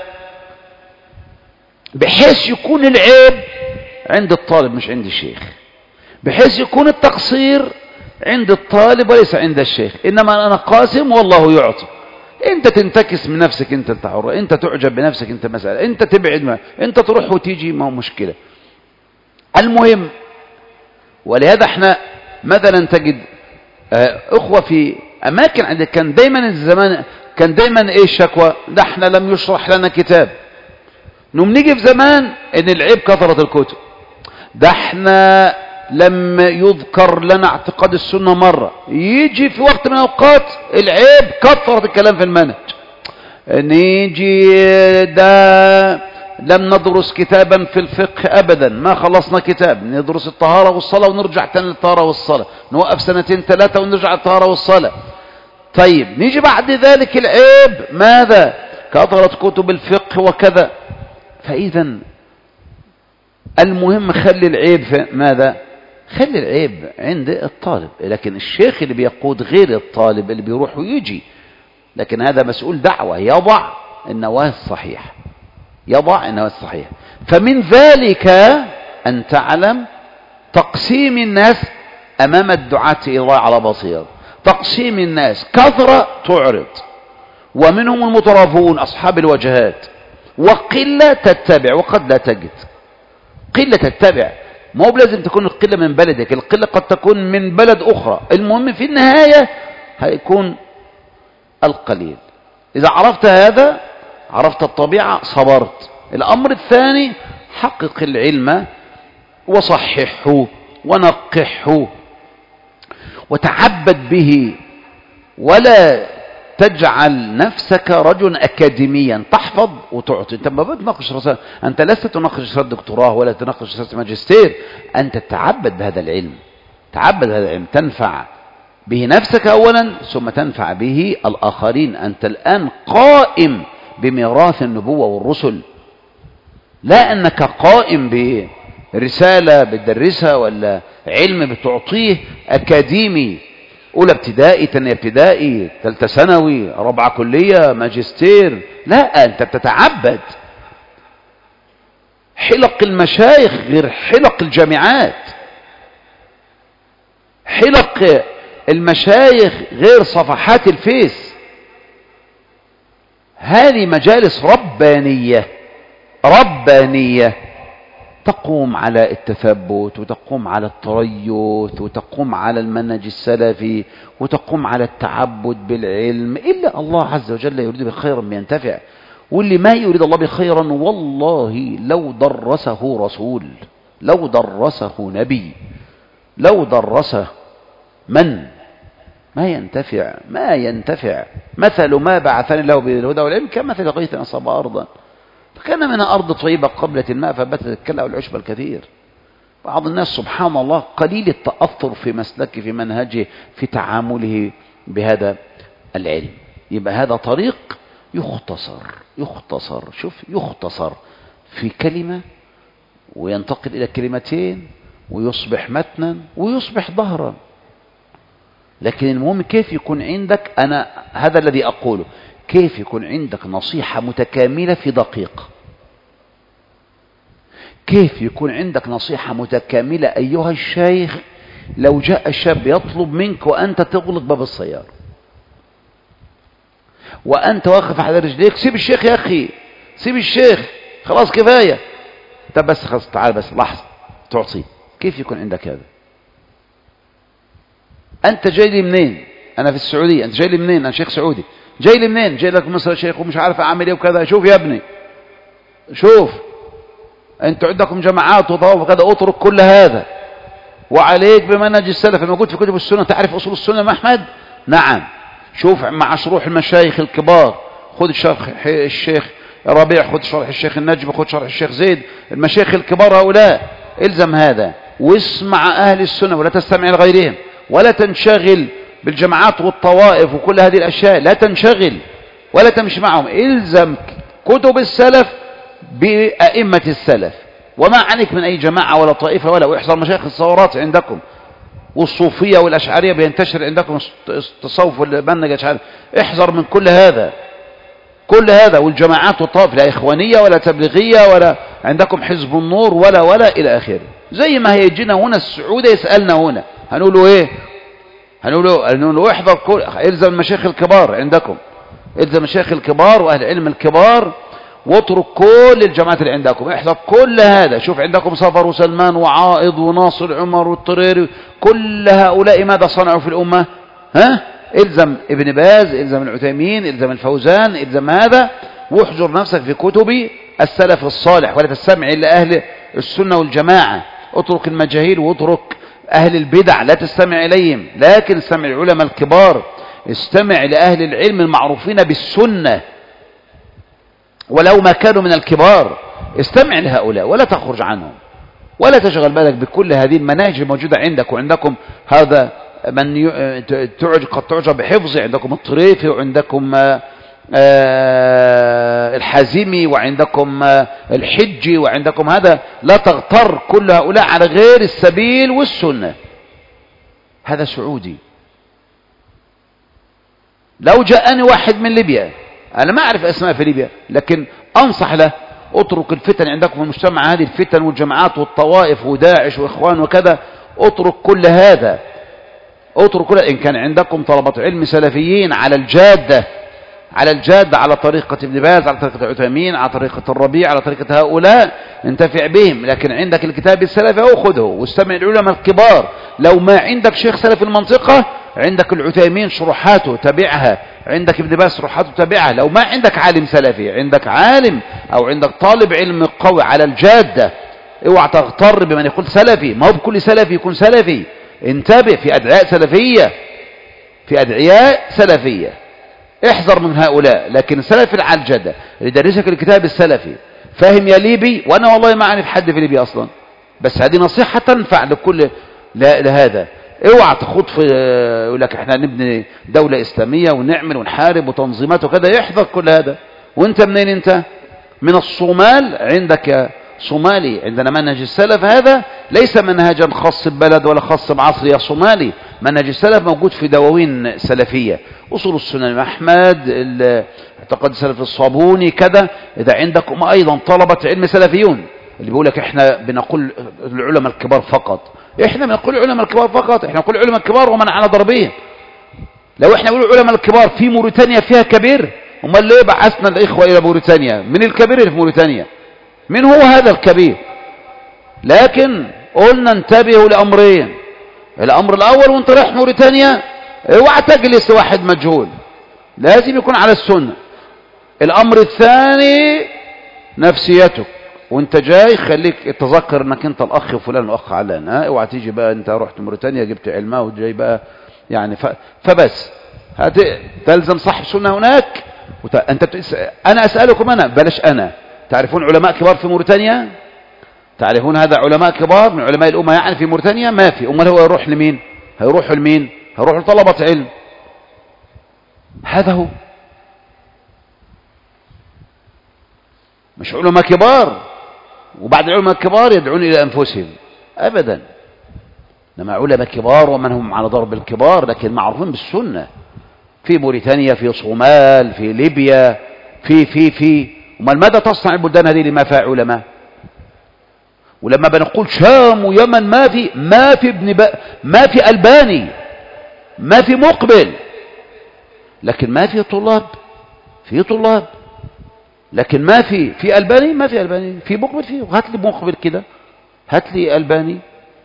بحيث يكون العيب عند الطالب مش عند الشيخ، بحيث يكون التقصير عند الطالب وليس عند الشيخ. إنما أنا قاسم والله يعطي. أنت تنتكس من نفسك، أنت حر، أنت تعجب بنفسك، أنت مسألة، أنت تبعد، ما أنت تروح وتيجي، ما هو مشكلة. المهم، ولهذا احنا مثلا تجد اخوة في اماكن عندك كان دايما الزمان، كان دايما ايه الشكوى؟ ده احنا لم يشرح لنا كتاب. نيجي في زمان ان العيب كثرة الكتب، ده احنا لم يذكر لنا اعتقاد السنة مرة. يجي في وقت من الاوقات العيب كثرة الكلام في المنهج، نيجي ده لم ندرس كتابا في الفقه أبدا، ما خلصنا كتاب، ندرس الطهارة والصلاة ونرجع تاني للطهارة والصلاة، نوقف سنتين ثلاثة ونرجع للطهارة والصلاة. طيب نيجي بعد ذلك العيب ماذا؟ كثرة كتب الفقه وكذا. فإذا المهم خلي العيب في ماذا؟ خلي العيب عند الطالب، لكن الشيخ اللي بيقود غير الطالب اللي بيروح ويجي، لكن هذا مسؤول دعوة، يضع النواة الصحيحة، يضع النواة الصحيحة. فمن ذلك أن تعلم تقسيم الناس أمام الدعاة إلى الله على بصيرة، تقسيم الناس كثرة تعرض، ومنهم المترفون أصحاب الوجهات، وقلة تتبع وقد لا تجد. قلة تتبع، ما هو لازم تكون القلة من بلدك، القلة قد تكون من بلد أخرى، المهم في النهاية هيكون القليل. إذا عرفت هذا، عرفت الطبيعة، صبرت. الأمر الثاني، حقق العلم وصححه ونقحه وتعبد به، ولا تجعل نفسك رجل أكاديميا تحفظ وتعطي. أنت ما بتناقش رسالة، أنت لست تناقش رسالة دكتوراه ولا تناقش رسالة ماجستير، أنت تعبد بهذا العلم، تعبد بهذا العلم، تنفع به نفسك أولا ثم تنفع به الآخرين. أنت الآن قائم بميراث النبوة والرسل، لا أنك قائم برسالة بتدرسها ولا علم بتعطيه أكاديمي، أولى ابتدائي، تانية ابتدائي، ثالثة ثانوي، رابعة كلية، ماجستير. لا، أنت بتتعبد. حلق المشايخ غير حلق الجامعات، حلق المشايخ غير صفحات الفيس. هذه مجالس ربانية تقوم على التثبت، وتقوم على التريث، وتقوم على المنهج السلفي، وتقوم على التعبد بالعلم. إلا الله عز وجل يريد بخيرا بينتفع، واللي ما يريد الله بخيرا والله لو درسه رسول، لو درسه نبي، لو درسه من ما ينتفع. مثل ما بعثني الله به الهدى والعلم كمثل غيث أصاب أرضا فكان منها أرض طيبة قبلة الماء فبتت الكلأ والعشب الكثير. بعض الناس سبحان الله قليل التأثر في مسلكه، في منهجه، في تعامله بهذا العلم. يبقى هذا طريق يختصر في كلمة، وينتقل إلى كلمتين، ويصبح متنا، ويصبح ظهرا. لكن المهم كيف يكون عندك، أنا هذا الذي أقوله، كيف يكون عندك نصيحة متكاملة في دقيقة. كيف يكون عندك نصيحة متكاملة أيها الشيخ لو جاء الشاب يطلب منك وأنت تغلق باب السيارة، وأنت واقف على رجليك، سيب الشيخ يا أخي، سيب الشيخ، خلاص كفاية، طب بس خلاص تعال بس لحظة تعطيه. كيف يكون عندك هذا؟ أنت جاي لي منين؟ أنا في السعودية. أنت جاي لي منين؟ أنا شيخ سعودي. جاي لي منين؟ جاي لك مصر شيخ ومش عارف أعمل إيه وكذا. شوف يا ابني، شوف أنتوا عندكم جماعات وطواف وكذا، اترك كل هذا وعليك بمنهج السلف الموجود في كتب السنة. تعرف أصول السنة يا أحمد؟ نعم. شوف مع شروح المشايخ الكبار، خذ شرح الشيخ ربيع، خذ شرح الشيخ النجم، خذ شرح الشيخ زيد، المشايخ الكبار هؤلاء. الزم هذا واسمع أهل السنة ولا تستمع لغيرهم، ولا تنشغل بالجماعات والطوائف وكل هذه الأشياء، لا تنشغل ولا تمشي معهم. الزم كتب السلف بأئمة السلف، وما عليك من أي جماعة ولا طائفة ولا. احذر مشايخ الثورات عندكم، والصوفية والأشعرية بينتشر عندكم التصوف والمنهج الأشعري. احذر من كل هذا، والجماعات والطوائف، لا إخوانية ولا تبليغية ولا عندكم حزب النور ولا إلى آخره. زي ما هيجينا هنا السعودية يسألنا هنا، هنقولوا إيه؟ هنقولوا احذر الزم المشايخ الكبار عندكم، الزم المشايخ الكبار وأهل العلم الكبار، واترك كل الجماعات اللي عندكم. احذر كل هذا. شوف عندكم صفر وسلمان وعائض وناصر عمر والطريري، كل هؤلاء ماذا صنعوا في الأمة؟ الزم ابن باز، الزم العثيمين، الزم الفوزان، الزم هذا، واحجر نفسك في كتب السلف الصالح، ولا تستمع إلا أهل السنة والجماعة. اترك المجاهيل واترك أهل البدع، لا تستمع إليهم، لكن استمع العلماء الكبار، استمع لأهل العلم المعروفين بالسنة ولو ما كانوا من الكبار. استمع لهؤلاء ولا تخرج عنهم، ولا تشغل بالك بكل هذه المناهج الموجودة عندك. وعندكم هذا من قد تعجب بحفظه، عندكم الطريفي، وعندكم الحازمي، وعندكم الحجي، وعندكم هذا. لا تغتر كل هؤلاء على غير السبيل والسنة. هذا سعودي. لو جاءني واحد من ليبيا، أنا ما أعرف أسماء في ليبيا، لكن أنصح له اترك الفتن عندكم في المجتمع، هذه الفتن والجماعات والطوائف وداعش وإخوان وكذا، اترك كل هذا، اترك كل. إن كان عندكم طلبة علم سلفيين على الجادة، على طريقة ابن باز، على طريقة العثيمين، على طريقة الربيع، على طريقة هؤلاء، انتفع بهم. لكن عندك الكتاب السلفي خذه واستمع العلماء الكبار. لو ما عندك شيخ سلفي المنطقة، عندك العثيمين شروحاته تبعها، عندك ابن باز شروحاته تبعها. لو ما عندك عالم سلفي، عندك عالم أو عندك طالب علم قوي على الجادة، اوعى تغتر بمن يقول سلفي. ما هو بكل سلفي يكون سلفي. انتبه، في أدعياء سلفية، احذر من هؤلاء. لكن السلفي على الجادة اللي يدرسك الكتاب السلفي، فاهم يا ليبي؟ وانا والله ما اعرف حد في ليبيا اصلا، بس هذه نصيحة تنفع لكل لهذا. اوعى تخوض في يقول لك احنا نبني دولة اسلامية ونعمل ونحارب وتنظيمات وكذا، يحفظ كل هذا. وانت منين؟ انت من الصومال، عندك صومالي. عندنا منهج السلف هذا ليس منهجا خاص ببلد ولا خاص بعصر، يا صومالي. منهج السلف موجود في دواوين سلفية، أصول السنن أحمد، اعتقاد السلف الصابوني كذا. إذا عندكم أيضا طلبة علم سلفيون اللي بيقول لك احنا بنقول العلماء الكبار فقط، احنا بنقول العلماء الكبار فقط، احنا نقول العلماء الكبار ومنعنا ضربهم. لو احنا بنقول العلماء الكبار في موريتانيا فيها كبير، امال ليه بعثنا الإخوة إلى موريتانيا؟ من الكبير اللي في موريتانيا؟ من هو هذا الكبير؟ لكن قلنا انتبهوا لأمرين. الأمر الأول، وانت رايح موريتانيا اوعى تجلس واحد مجهول، لازم يكون على السنة. الأمر الثاني نفسيتك، وانت جاي خليك تذكر انك انت الأخ فلان الأخ علان. اوعى تيجي بقى انت رحت موريتانيا جبت علماء وجاي بقى يعني فبس تلزم صاحب سنة هناك. أنا أسألكم، أنا بلاش أنا، تعرفون علماء كبار في موريتانيا؟ تعرفون هذا علماء كبار من علماء الأمة يعني في موريتانيا؟ ما في. أمال هو يروح لمين؟ هيروح لمين؟ هيروح لطلبة علم. هذا هو، مش علماء كبار وبعد العلماء الكبار يدعون إلى أنفسهم أبدا. إنما علماء كبار ومن هم على ضرب الكبار لكن معروفين بالسنة في موريتانيا، في صومال، في ليبيا، في امال ماذا تصنع البلدان هذه لما فيها علماء؟ ولما بنقول شام ويمن ما في ألباني، ما في مقبل، لكن ما في طلاب، في طلاب، لكن ما في ألباني، ما في ألباني، في مقبل، فيه. هات لي مقبل كده، هات لي ألباني،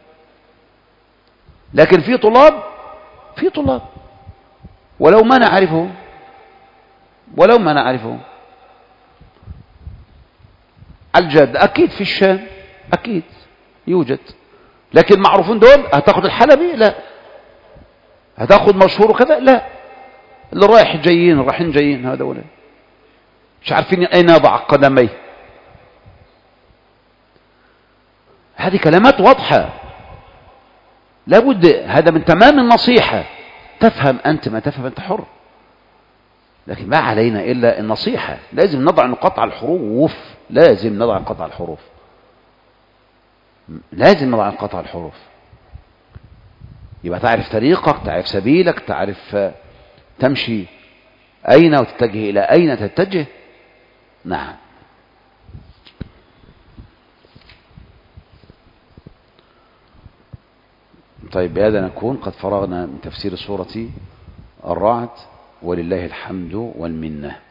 لكن في طلاب، في طلاب ولو ما نعرفه، ولو ما نعرفه. الجد أكيد في الشام، أكيد يوجد، لكن معروفين دول. هتاخد الحلبي؟ لا. هتاخد مشهور كذا؟ لا. اللي رايح جايين، رايحين جايين، هذا ولا مش عارفين أين يضع قدميه. هذه كلمات واضحة لابد، هذا من تمام النصيحة. تفهم أنت ما تفهم أنت حر، لكن ما علينا إلا النصيحة. لازم نضع نقاط على الحروف، لازم نضع نقاط على الحروف، لازم نضع نقاط على الحروف. يبقى تعرف طريقك، تعرف سبيلك، تعرف تمشي أين وتتجه إلى أين تتجه. نعم. طيب، بهذا نكون قد فرغنا من تفسير سورة الرعد، ولله الحمد والمنة.